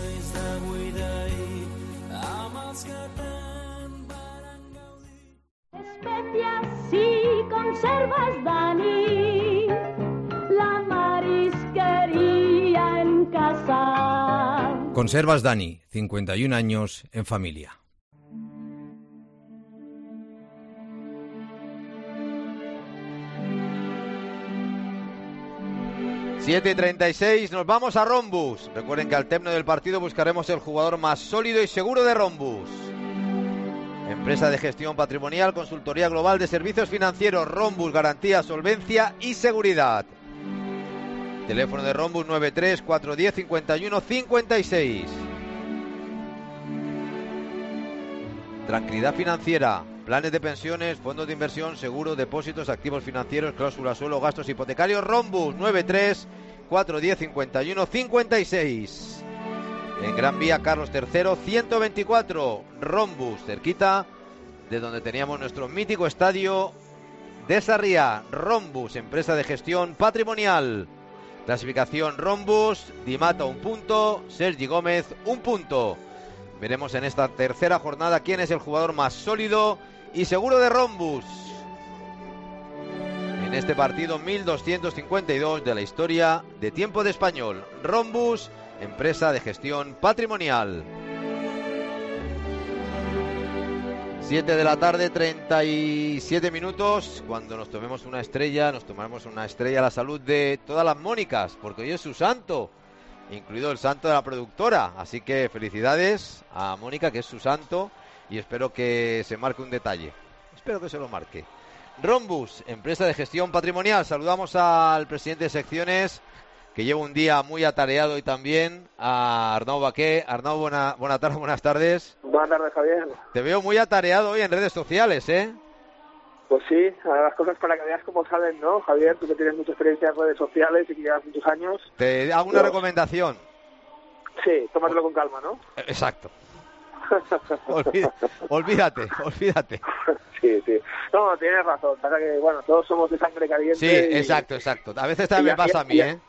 Especias y conservas, Dani, la marisquería en casa. Conservas Dani, 51 años en familia. Siete y 36, nos vamos a Rombus. Recuerden que al término del partido buscaremos el jugador más sólido y seguro de Rombus. Empresa de gestión patrimonial, consultoría global de servicios financieros. Rombus, garantía, solvencia y seguridad. Teléfono de Rombus 93 410 51 56. Tranquilidad financiera. Planes de pensiones, fondos de inversión, seguros, depósitos, activos financieros, cláusulas suelo, gastos hipotecarios. Rombus 93 410 51 56. En Gran Vía Carlos III 124. Rombus, cerquita de donde teníamos nuestro mítico estadio de Sarriá. Rombus, empresa de gestión patrimonial. Clasificación Rombus, Di Mata 1 punto, Sergi Gómez 1 punto. Veremos en esta tercera jornada quién es el jugador más sólido y seguro de Rombus. En este partido 1252 de la historia de Tiempo de Español. Rombus, empresa de gestión patrimonial. 7 de la tarde, 37 minutos. Cuando nos tomemos una estrella, nos tomaremos una estrella a la salud de todas las Mónicas, porque hoy es su santo, incluido el santo de la productora. Así que felicidades a Mónica, que es su santo, y espero que se marque un detalle. Espero que se lo marque. Rombus, empresa de gestión patrimonial. Saludamos al presidente de secciones, que lleva un día muy atareado, y también a Arnau Baqué. Arnau, buena tarde, buenas tardes. Buenas tardes, Javier. Te veo muy atareado hoy en redes sociales, ¿eh? Pues sí, las cosas para que veas cómo salen, ¿no, Javier? Tú que tienes mucha experiencia en redes sociales y que llevas muchos años. Te hago una recomendación. Sí, tómatelo con calma, ¿no? Exacto. Olvídate. Sí. No, tienes razón. Pasa que, bueno, todos somos de sangre caliente. Sí, exacto. A veces también me pasa a mí, ¿eh?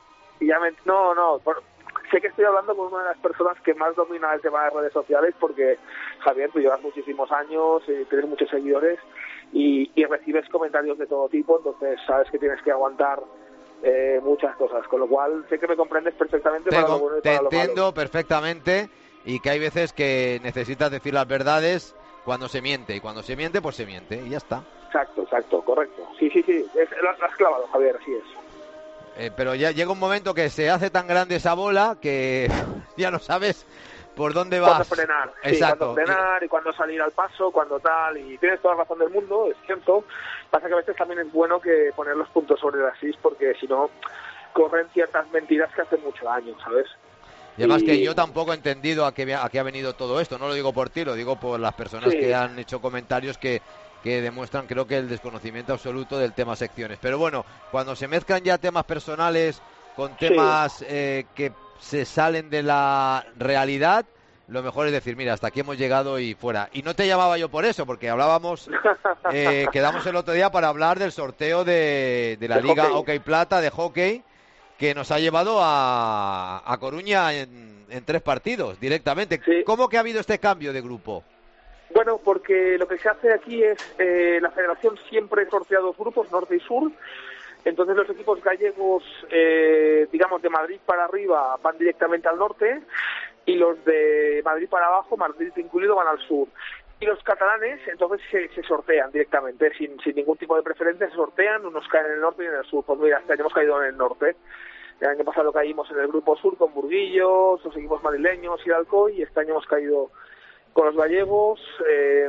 Sé que estoy hablando con una de las personas que más domina el tema de redes sociales, porque, Javier, tú llevas muchísimos años, tienes muchos seguidores y recibes comentarios de todo tipo, entonces sabes que tienes que aguantar muchas cosas, con lo cual sé que me comprendes perfectamente para lo bueno y para lo malo. Te entiendo perfectamente, y que hay veces que necesitas decir las verdades cuando se miente, y cuando se miente, pues se miente, y ya está. Exacto, correcto. Sí, lo has clavado, Javier, así es. Pero ya llega un momento que se hace tan grande esa bola que ya no sabes por dónde vas. Cuándo frenar, exacto. Cuándo frenar y cuándo salir al paso, cuándo tal, y tienes toda la razón del mundo, es cierto. Pasa que a veces también es bueno que poner los puntos sobre las is, porque si no, corren ciertas mentiras que hacen mucho daño, ¿sabes? Y además que yo tampoco he entendido a qué ha venido todo esto, no lo digo por ti, lo digo por las personas que han hecho comentarios que demuestran, creo que, el desconocimiento absoluto del tema secciones. Pero bueno, cuando se mezclan ya temas personales con temas que se salen de la realidad, lo mejor es decir, mira, hasta aquí hemos llegado y fuera. Y no te llamaba yo por eso, porque hablábamos, quedamos el otro día para hablar del sorteo de la Liga Hockey Plata de hockey, que nos ha llevado a Coruña en 3 partidos directamente. Sí. ¿Cómo que ha habido este cambio de grupo? Bueno, porque lo que se hace aquí es, la federación siempre sortea 2 grupos, norte y sur. Entonces los equipos gallegos, digamos de Madrid para arriba, van directamente al norte, y los de Madrid para abajo, Madrid incluido, van al sur. Y los catalanes, entonces se sortean directamente, sin ningún tipo de preferencia, se sortean, unos caen en el norte y en el sur. Pues mira, este año hemos caído en el norte. El año pasado caímos en el grupo sur con Burguillos, los equipos madrileños y Alcoy, y este año hemos caído con los gallegos.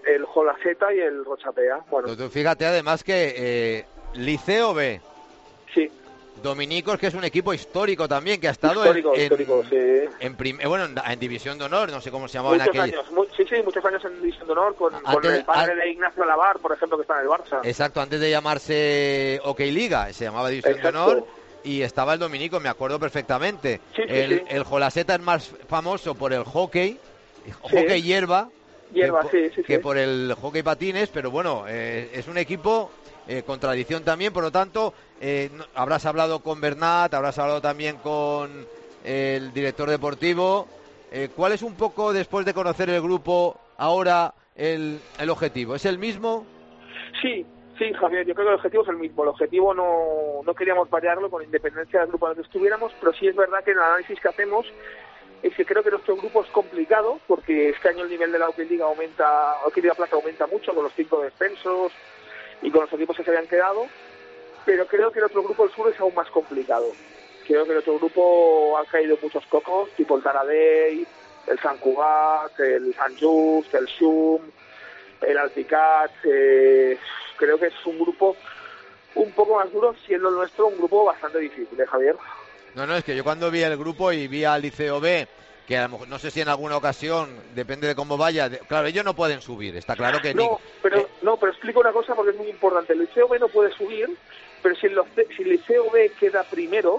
el Jolaseta y el Rochapea. Bueno, Tú fíjate además que Liceo B, sí. Dominicos, que es un equipo histórico también, que ha estado Histórico, sí. en División de Honor, no sé cómo se llamaba Muchos en aquel... años, muchos años en División de Honor con el padre de Ignacio Lavar, por ejemplo, que está en el Barça. Exacto, antes de llamarse OK Liga, se llamaba División de Honor, y estaba el Dominico, me acuerdo perfectamente. El Jolaseta es más famoso por el hockey hierba, que por el hockey patines, pero bueno, es un equipo con tradición también, por lo tanto, habrás hablado con Bernat, habrás hablado también con el director deportivo. ¿Cuál es un poco, después de conocer el grupo, ahora el objetivo? ¿Es el mismo? Sí, Javier, yo creo que el objetivo es el mismo. El objetivo no queríamos variarlo con independencia del grupo en el que estuviéramos, pero sí es verdad que en el análisis que hacemos es que creo que nuestro grupo es complicado, porque este año el nivel de la OK Liga Plata aumenta mucho con los 5 descensos y con los equipos que se habían quedado, pero creo que el otro grupo, el sur, es aún más complicado. Creo que el otro grupo han caído muchos cocos, tipo el Taradell, el Sant Cugat, el Sant Just, el Xum, el Alpicat. Creo que es un grupo un poco más duro, siendo el nuestro un grupo bastante difícil, Javier. No, es que yo cuando vi el grupo y vi al Liceo B, que a lo mejor, no sé si en alguna ocasión, depende de cómo vaya, claro, ellos no pueden subir, está claro que pero explico una cosa porque es muy importante. El Liceo B no puede subir, pero si el Liceo B queda primero,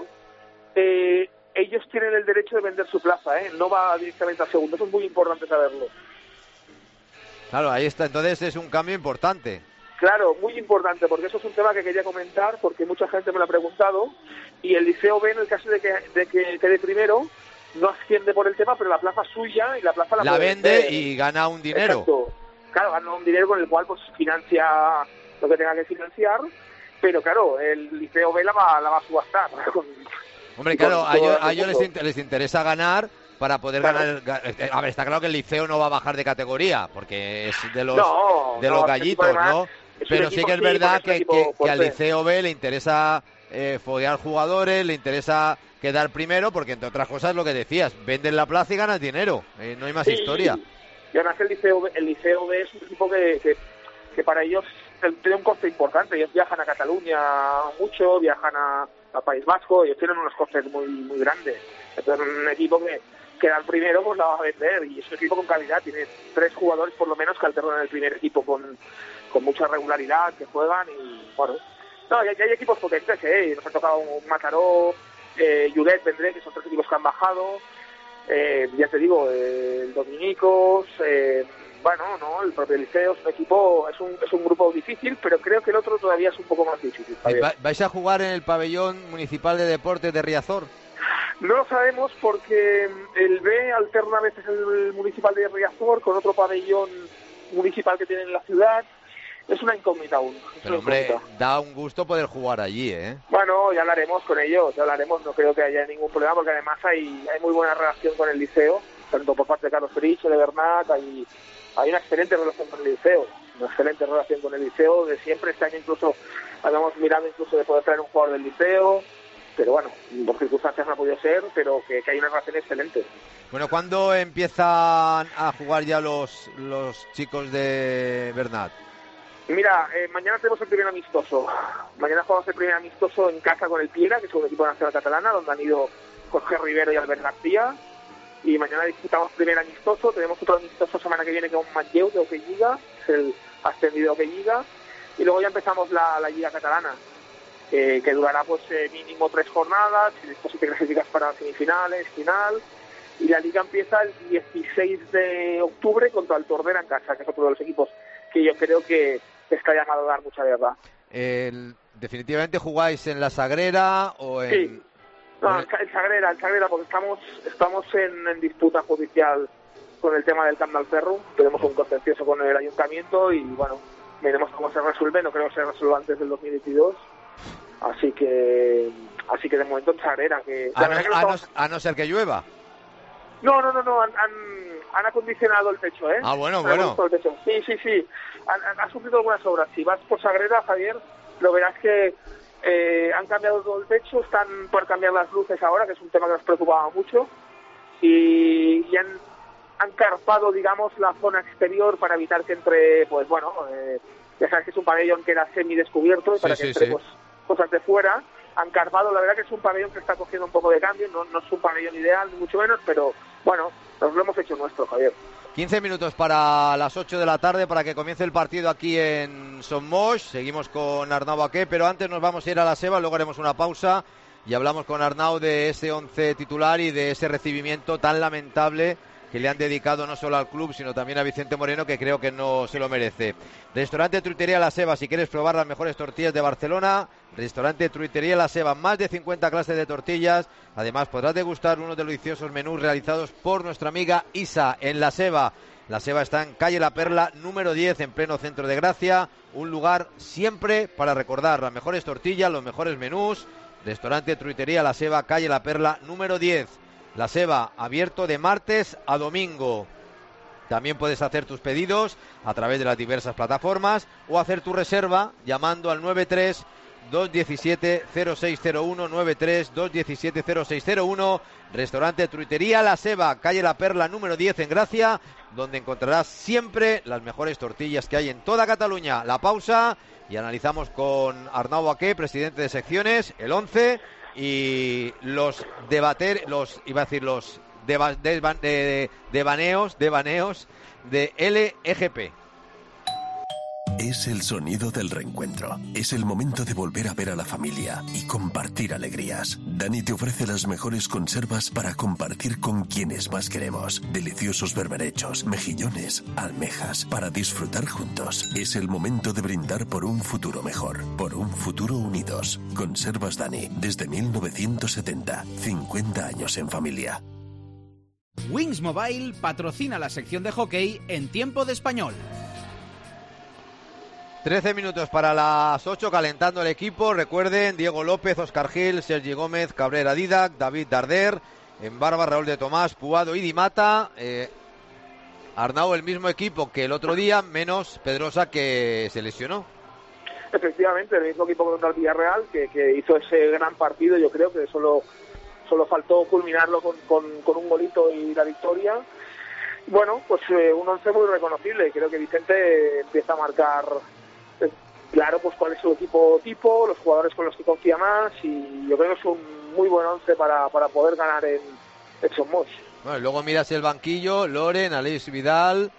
ellos tienen el derecho de vender su plaza, no va directamente a segundo. Eso es muy importante saberlo. Claro, ahí está, entonces es un cambio importante. Claro, muy importante, porque eso es un tema que quería comentar, porque mucha gente me lo ha preguntado, y el Liceo B, en el caso de que quede primero, no asciende por el tema, pero la plaza suya, y la plaza la vende y gana un dinero. Exacto. Claro, gana un dinero con el cual pues financia lo que tenga que financiar, pero claro, el Liceo B la va a subastar. Hombre, claro, a ellos les interesa ganar para poder ganar. A ver, está claro que el Liceo no va a bajar de categoría, porque es de los gallitos, ¿no? Pero sí que es verdad que al Liceo B le interesa foguear jugadores, le interesa quedar primero, porque entre otras cosas lo que decías, venden la plaza y ganas dinero, no hay más historia. Y además el Liceo B es un equipo que para ellos tiene un coste importante. Ellos viajan a Cataluña mucho, viajan a País Vasco, ellos tienen unos costes muy, muy grandes. Entonces un equipo que queda el primero pues la va a vender, y es un equipo con calidad, tiene 3 jugadores por lo menos que alternan el primer equipo con mucha regularidad, que juegan, y bueno, hay equipos potentes, nos ha tocado un Mataró, Judet, Vendré, que son 3 equipos que han bajado, ya te digo, el Dominicos, el propio Liceo. Es un equipo, es un grupo difícil, pero creo que el otro todavía es un poco más difícil. ¿Vais a jugar en el pabellón municipal de deportes de Riazor? No lo sabemos, porque el B alterna a veces el municipal de Riazor con otro pabellón municipal que tiene en la ciudad. Es una incógnita aún. Pero hombre, da un gusto poder jugar allí, Bueno, ya hablaremos con ellos, no creo que haya ningún problema, porque además hay muy buena relación con el Liceo, tanto por parte de Carlos Frich, de Bernat, hay una excelente relación con el Liceo, de siempre. Este año incluso habíamos mirado de poder traer un jugador del Liceo, pero bueno, por circunstancias no ha podido ser, pero que hay una relación excelente. Bueno, ¿cuándo empiezan a jugar ya los chicos de Bernat? Mira, mañana tenemos el primer amistoso. Mañana jugamos el primer amistoso en casa con el Piera, que es un equipo de la nacional catalana, donde han ido Jorge Rivero y Albert García. Y mañana disputamos el primer amistoso. Tenemos otro amistoso semana que viene con Manlleu de OK Liga, es el ascendido OK Liga. Y luego ya empezamos la Liga Catalana, que durará pues mínimo 3 jornadas, y después si te clasificas para semifinales, final. Y la Liga empieza el 16 de octubre contra el Tordera en casa, que es otro de los equipos que yo creo que está llamado a dar mucha guerra. ¿Definitivamente jugáis en la Sagrera o en...? Sí, en Sagrera, porque estamos en disputa judicial con el tema del Camp del Ferro. Tenemos un contencioso con el ayuntamiento y bueno, veremos cómo se resuelve. No creo que se resuelva antes del 2022. Así que de momento en Sagrera. A no ser que llueva. No, han acondicionado el techo, Ah, bueno. El techo. Sí. Han sufrido algunas obras. Si vas por Sagrera, Javier, lo verás que han cambiado todo el techo, están por cambiar las luces ahora, que es un tema que nos preocupaba mucho, y han carpado, digamos, la zona exterior para evitar que entre, pues bueno, ya sabes que es un pabellón que era semidescubierto y para que entre pues, cosas de fuera. Han carpado, la verdad que es un pabellón que está cogiendo un poco de cambio, no es un pabellón ideal, ni mucho menos, pero bueno, nos lo hemos hecho nuestro, Javier. 15 minutos para las 8 de la tarde para que comience el partido aquí en Son Moix. Seguimos con Arnau Baqué, pero antes nos vamos a ir a la Seba, luego haremos una pausa y hablamos con Arnau de ese 11 titular y de ese recibimiento tan lamentable que le han dedicado no solo al club, sino también a Vicente Moreno, que creo que no se lo merece. Restaurante Truitería La Seba, si quieres probar las mejores tortillas de Barcelona. Restaurante Truitería La Seba, más de 50 clases de tortillas. Además, podrás degustar unos deliciosos menús realizados por nuestra amiga Isa en La Seba. La Seba está en calle La Perla, número 10, en pleno centro de Gracia. Un lugar siempre para recordar las mejores tortillas, los mejores menús. Restaurante Truitería La Seba, calle La Perla, número 10. La Seba, abierto de martes a domingo. También puedes hacer tus pedidos a través de las diversas plataformas o hacer tu reserva llamando al 93-217-0601, 93-217-0601. Restaurante Truitería La Seba, calle La Perla, número 10 en Gracia, donde encontrarás siempre las mejores tortillas que hay en toda Cataluña. La pausa y analizamos con Arnau Baqué, presidente de secciones, el 11 y los devaneos de LEGP. Es el sonido del reencuentro. Es el momento de volver a ver a la familia y compartir alegrías. Dani te ofrece las mejores conservas para compartir con quienes más queremos. Deliciosos berberechos, mejillones, almejas, para disfrutar juntos. Es el momento de brindar por un futuro mejor, por un futuro unidos. Conservas Dani, desde 1970. 50 años en familia. Wings Mobile patrocina la sección de hockey en Tiempo de Español. 13 minutos para las 8, calentando el equipo. Recuerden, Diego López, Óscar Gil, Sergi Gómez, Cabrera Didac, David Darder, en barba Raúl de Tomás, Puado y Di Mata. Arnau, el mismo equipo que el otro día, menos Pedrosa, que se lesionó. Efectivamente, el mismo equipo contra el Villarreal, que hizo ese gran partido. Yo creo que solo faltó culminarlo con un golito y la victoria. Bueno, pues un once muy reconocible. Creo que Vicente empieza a marcar claro pues cuál es su equipo tipo, los jugadores con los que confía más, y yo creo que es un muy buen once para poder ganar en Son Moix. Bueno, y luego miras el banquillo: Loren, Aleix Vidal,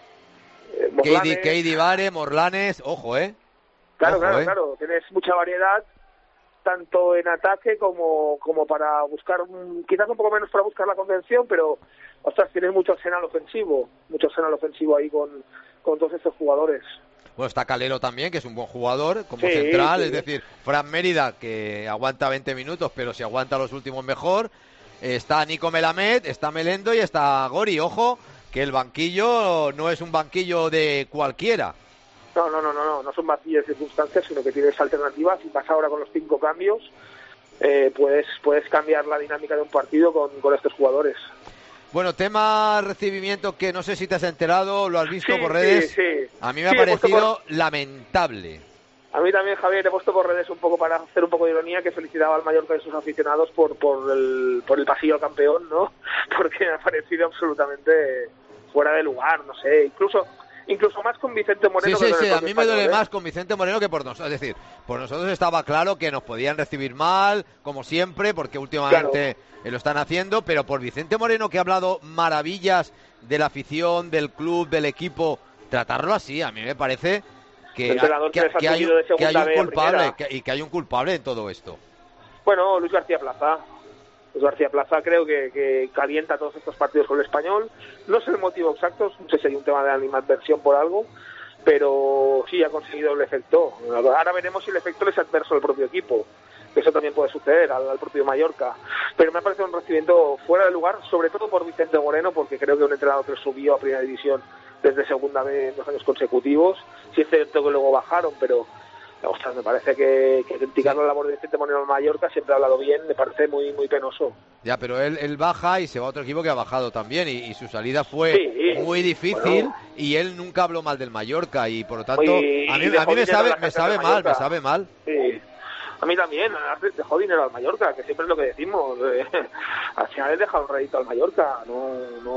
Keidi Vare, Morlanes, ojo, Claro, tienes mucha variedad, tanto en ataque como para buscar, quizás un poco menos para buscar la contención, pero ostras, tienes mucho arsenal ofensivo ahí con todos estos jugadores. Bueno, está Calero también, que es un buen jugador como central, sí. Es decir, Fran Mérida, que aguanta 20 minutos, pero si aguanta los últimos mejor. Está Nico Melamed, está Melendo y está Gori. Ojo, que el banquillo no es un banquillo de cualquiera. No son vacías circunstancias, sino que tienes alternativas, y vas ahora con los 5 cambios, puedes cambiar la dinámica de un partido con estos jugadores. Bueno, tema recibimiento, que no sé si te has enterado, lo has visto por redes. Sí. A mí me ha parecido lamentable. A mí también, Javier, he puesto por redes un poco para hacer un poco de ironía, que felicitaba al Mallorca y sus aficionados por el pasillo al campeón, ¿no? Porque me ha parecido absolutamente fuera de lugar, no sé, incluso más con Vicente Moreno. Sí, a mí me duele más con Vicente Moreno que por nosotros. Es decir, por nosotros estaba claro que nos podían recibir mal, como siempre, porque últimamente lo están haciendo, pero por Vicente Moreno, que ha hablado maravillas de la afición, del club, del equipo, tratarlo así, a mí me parece que hay un culpable, que hay un culpable en todo esto. Bueno, Luis García Plaza creo que calienta todos estos partidos con el Español. No sé el motivo exacto, no sé si hay un tema de animadversión por algo, pero sí ha conseguido el efecto. Ahora veremos si el efecto es adverso al propio equipo, que eso también puede suceder al propio Mallorca. Pero me ha parecido un recibimiento fuera de lugar, sobre todo por Vicente Moreno, porque creo que un entrenador que subió a Primera División desde Segunda vez en 2 años consecutivos. Sí es cierto que luego bajaron, pero ostras, me parece que criticar la labor de Vicente Moreno en Mallorca, siempre ha hablado bien, me parece muy muy penoso. Ya, pero él baja y se va a otro equipo que ha bajado también, y su salida fue muy difícil, y él nunca habló mal del Mallorca, y por lo tanto a mí me sabe mal. Sí. A mí también, dejó dinero al Mallorca, que siempre es lo que decimos. Al final he dejado un rédito al Mallorca, no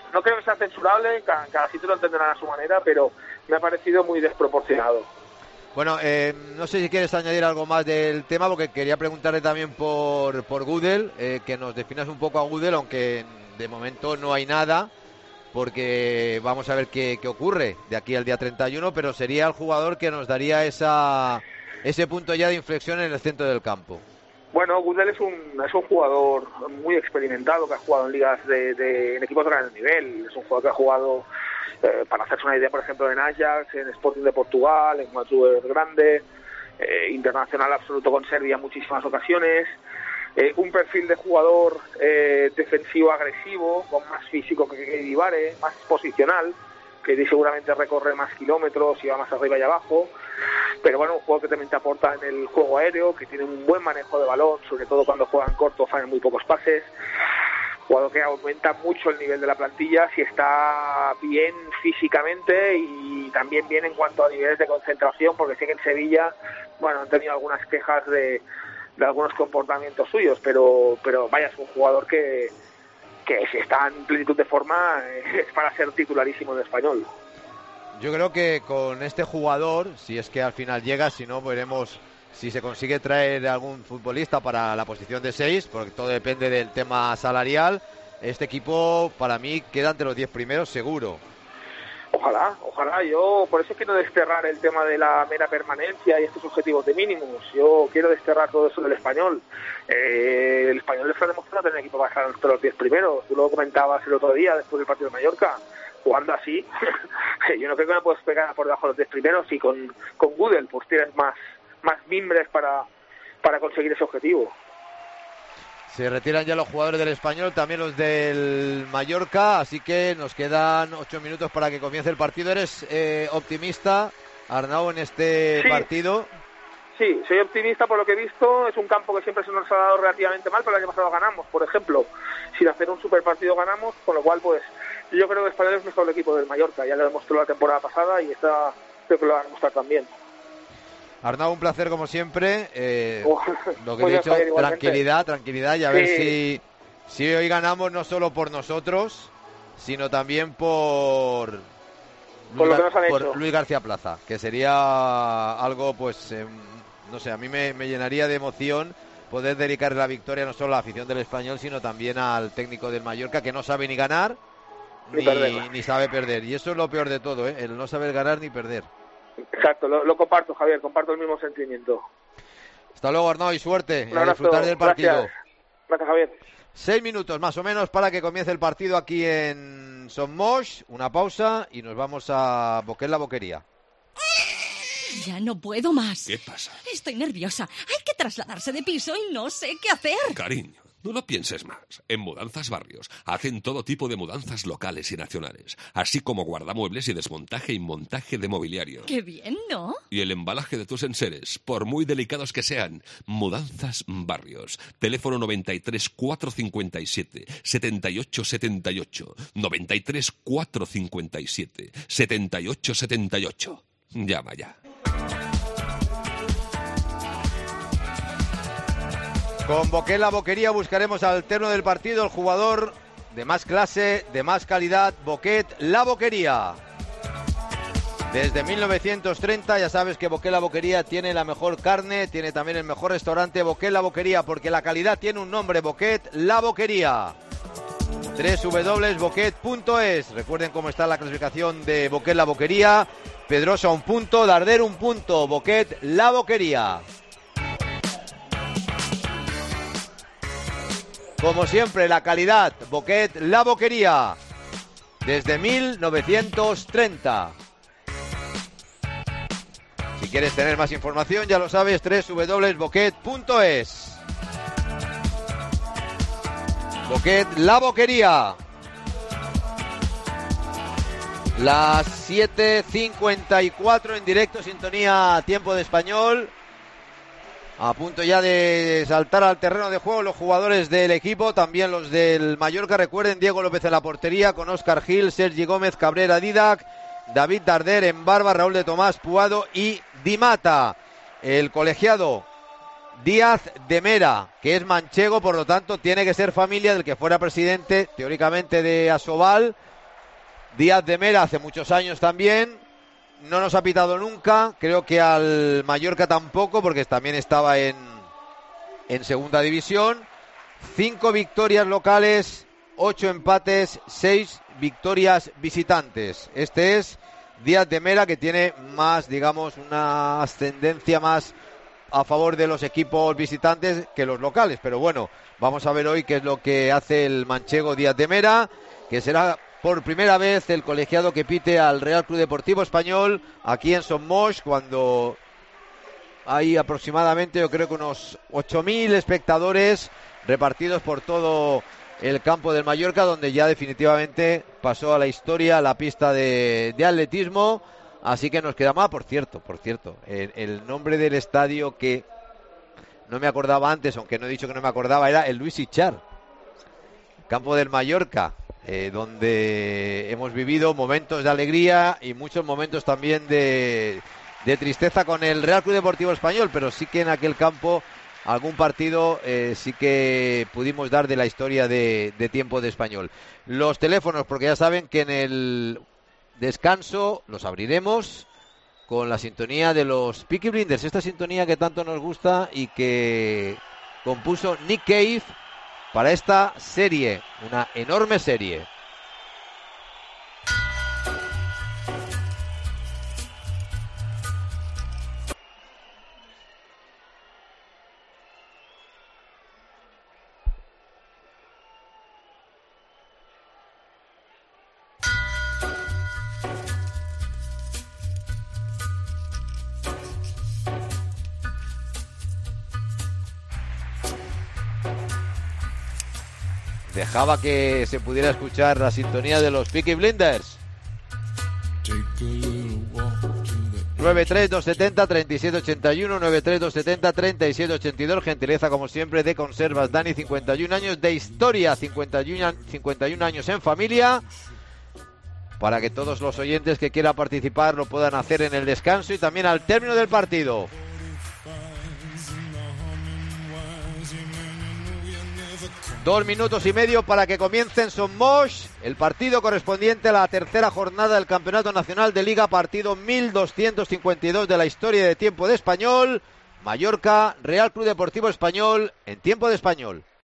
no creo que sea censurable, cada sitio lo entenderán a su manera, pero me ha parecido muy desproporcionado. Bueno, no sé si quieres añadir algo más del tema, porque quería preguntarle también por Gudel, que nos definas un poco a Gudel, aunque de momento no hay nada, porque vamos a ver qué ocurre de aquí al día 31, pero sería el jugador que nos daría ese punto ya de inflexión en el centro del campo. Bueno, Gudel es un jugador muy experimentado, que ha jugado en ligas en equipos de gran nivel. Es un jugador que ha jugado, para hacerse una idea, por ejemplo, en Ajax, en Sporting de Portugal, en Madrid Grande, internacional absoluto con Serbia en muchísimas ocasiones. Un perfil de jugador defensivo agresivo, con más físico que Ibare, más posicional, que seguramente recorre más kilómetros y va más arriba y abajo. Pero bueno, un juego que también te aporta en el juego aéreo, que tiene un buen manejo de balón, sobre todo cuando juegan corto, fallan muy pocos pases. Jugador que aumenta mucho el nivel de la plantilla si está bien físicamente y también bien en cuanto a niveles de concentración, porque sé que en Sevilla, bueno, han tenido algunas quejas de algunos comportamientos suyos, pero vaya, es un jugador que si está en plenitud de forma es para ser titularísimo en Español. Yo creo que con este jugador, si es que al final llega, si no, veremos si se consigue traer algún futbolista para la posición de 6, porque todo depende del tema salarial. Este equipo, para mí, queda entre los 10 primeros seguro. Ojalá. Yo por eso quiero desterrar el tema de la mera permanencia y estos objetivos de mínimos. Yo quiero desterrar todo eso del Español. El Español le está demostrando tener equipo para estar entre los 10 primeros. Tú lo comentabas el otro día, después del partido de Mallorca. Jugando así, yo no creo que me puedes pegar por debajo de los 10 primeros, y con Gudel pues tienes más mimbres para conseguir ese objetivo. Se retiran ya los jugadores del Español, también los del Mallorca, así que nos quedan 8 minutos para que comience el partido. ¿Eres optimista, Arnau, en este partido? Sí, soy optimista por lo que he visto. Es un campo que siempre se nos ha dado relativamente mal, pero el año pasado ganamos, por ejemplo. Sin hacer un super partido ganamos, con lo cual pues yo creo que el Español es mejor el equipo del Mallorca. Ya lo demostró la temporada pasada y creo que lo va a demostrar también. Arnau, un placer como siempre. Lo que he dicho, tranquilidad y a ver si hoy ganamos, no solo por nosotros, sino también por Luis García Plaza, que sería algo, pues, no sé, a mí me llenaría de emoción poder dedicar la victoria no solo a la afición del Español, sino también al técnico del Mallorca, que no sabe ni ganar ni sabe perder. Y eso es lo peor de todo, el no saber ganar ni perder. Exacto, lo comparto, Javier, comparto el mismo sentimiento. Hasta luego, Arnau, y suerte a disfrutar del partido. Gracias, Javier. 6 minutos más o menos para que comience el partido aquí en Son Moix. Una pausa y nos vamos a Boquet la Boquería. Ya no puedo más. ¿Qué pasa? Estoy nerviosa. Hay que trasladarse de piso y no sé qué hacer. Cariño, no lo pienses más. En Mudanzas Barrios hacen todo tipo de mudanzas locales y nacionales, así como guardamuebles y desmontaje y montaje de mobiliario. Qué bien, ¿no? Y el embalaje de tus enseres, por muy delicados que sean. Mudanzas Barrios. Teléfono 93 457 78 78. 93 457 78 78. Llama ya. Con Boquet la Boquería buscaremos al término del partido el jugador de más clase, de más calidad, Boquet la Boquería. Desde 1930 ya sabes que Boquet la Boquería tiene la mejor carne, tiene también el mejor restaurante, Boquet la Boquería, porque la calidad tiene un nombre, Boquet la Boquería. www.boquet.es. Recuerden cómo está la clasificación de Boquet la Boquería. Pedrosa 1 punto, Darder 1 punto, Boquet la Boquería. Como siempre, la calidad, Boquet la Boquería, desde 1930. Si quieres tener más información, ya lo sabes, www.boquet.es. Boquet la Boquería. Las 7:54 en directo, sintonía Tiempo de Español. A punto ya de saltar al terreno de juego los jugadores del equipo, también los del Mallorca. Recuerden, Diego López en la portería, con Óscar Gil, Sergi Gómez, Cabrera, Didac, David Darder en barba, Raúl de Tomás, Puado y Di Mata. El colegiado Díaz de Mera, que es manchego, por lo tanto tiene que ser familia del que fuera presidente, teóricamente, de Asobal, Díaz de Mera hace muchos años también, no nos ha pitado nunca, creo que al Mallorca tampoco, porque también estaba en segunda división. 5 victorias locales, 8 empates, 6 victorias visitantes. Este es Díaz de Mera, que tiene más, digamos, una ascendencia más a favor de los equipos visitantes que los locales. Pero bueno, vamos a ver hoy qué es lo que hace el manchego Díaz de Mera, que será por primera vez el colegiado que pite al Real Club Deportivo Español aquí en Son Moix, cuando hay aproximadamente, yo creo que unos 8.000 espectadores repartidos por todo el campo del Mallorca, donde ya definitivamente pasó a la historia la pista de atletismo. Así que nos queda más. Por cierto, el nombre del estadio, que no me acordaba antes, aunque no he dicho que no me acordaba, era el Luis Ichar, campo del Mallorca, donde hemos vivido momentos de alegría y muchos momentos también de tristeza con el Real Club Deportivo Español, pero sí que en aquel campo algún partido sí que pudimos dar de la historia de tiempo de Español. Los teléfonos, porque ya saben que en el descanso los abriremos con la sintonía de los Peaky Blinders, esta sintonía que tanto nos gusta y que compuso Nick Cave para esta serie, una enorme serie. Dejaba que se pudiera escuchar la sintonía de los Peaky Blinders. 93270-3781, 93270-3782. Gentileza, como siempre, de Conservas Dani. 51 años de historia, 51 años en familia, para que todos los oyentes que quieran participar lo puedan hacer en el descanso y también al término del partido. 2 minutos y medio para que comience en Son Moix el partido correspondiente a la tercera jornada del Campeonato Nacional de Liga, partido 1252 de la historia de tiempo de Español. Mallorca, Real Club Deportivo Español, en tiempo de Español.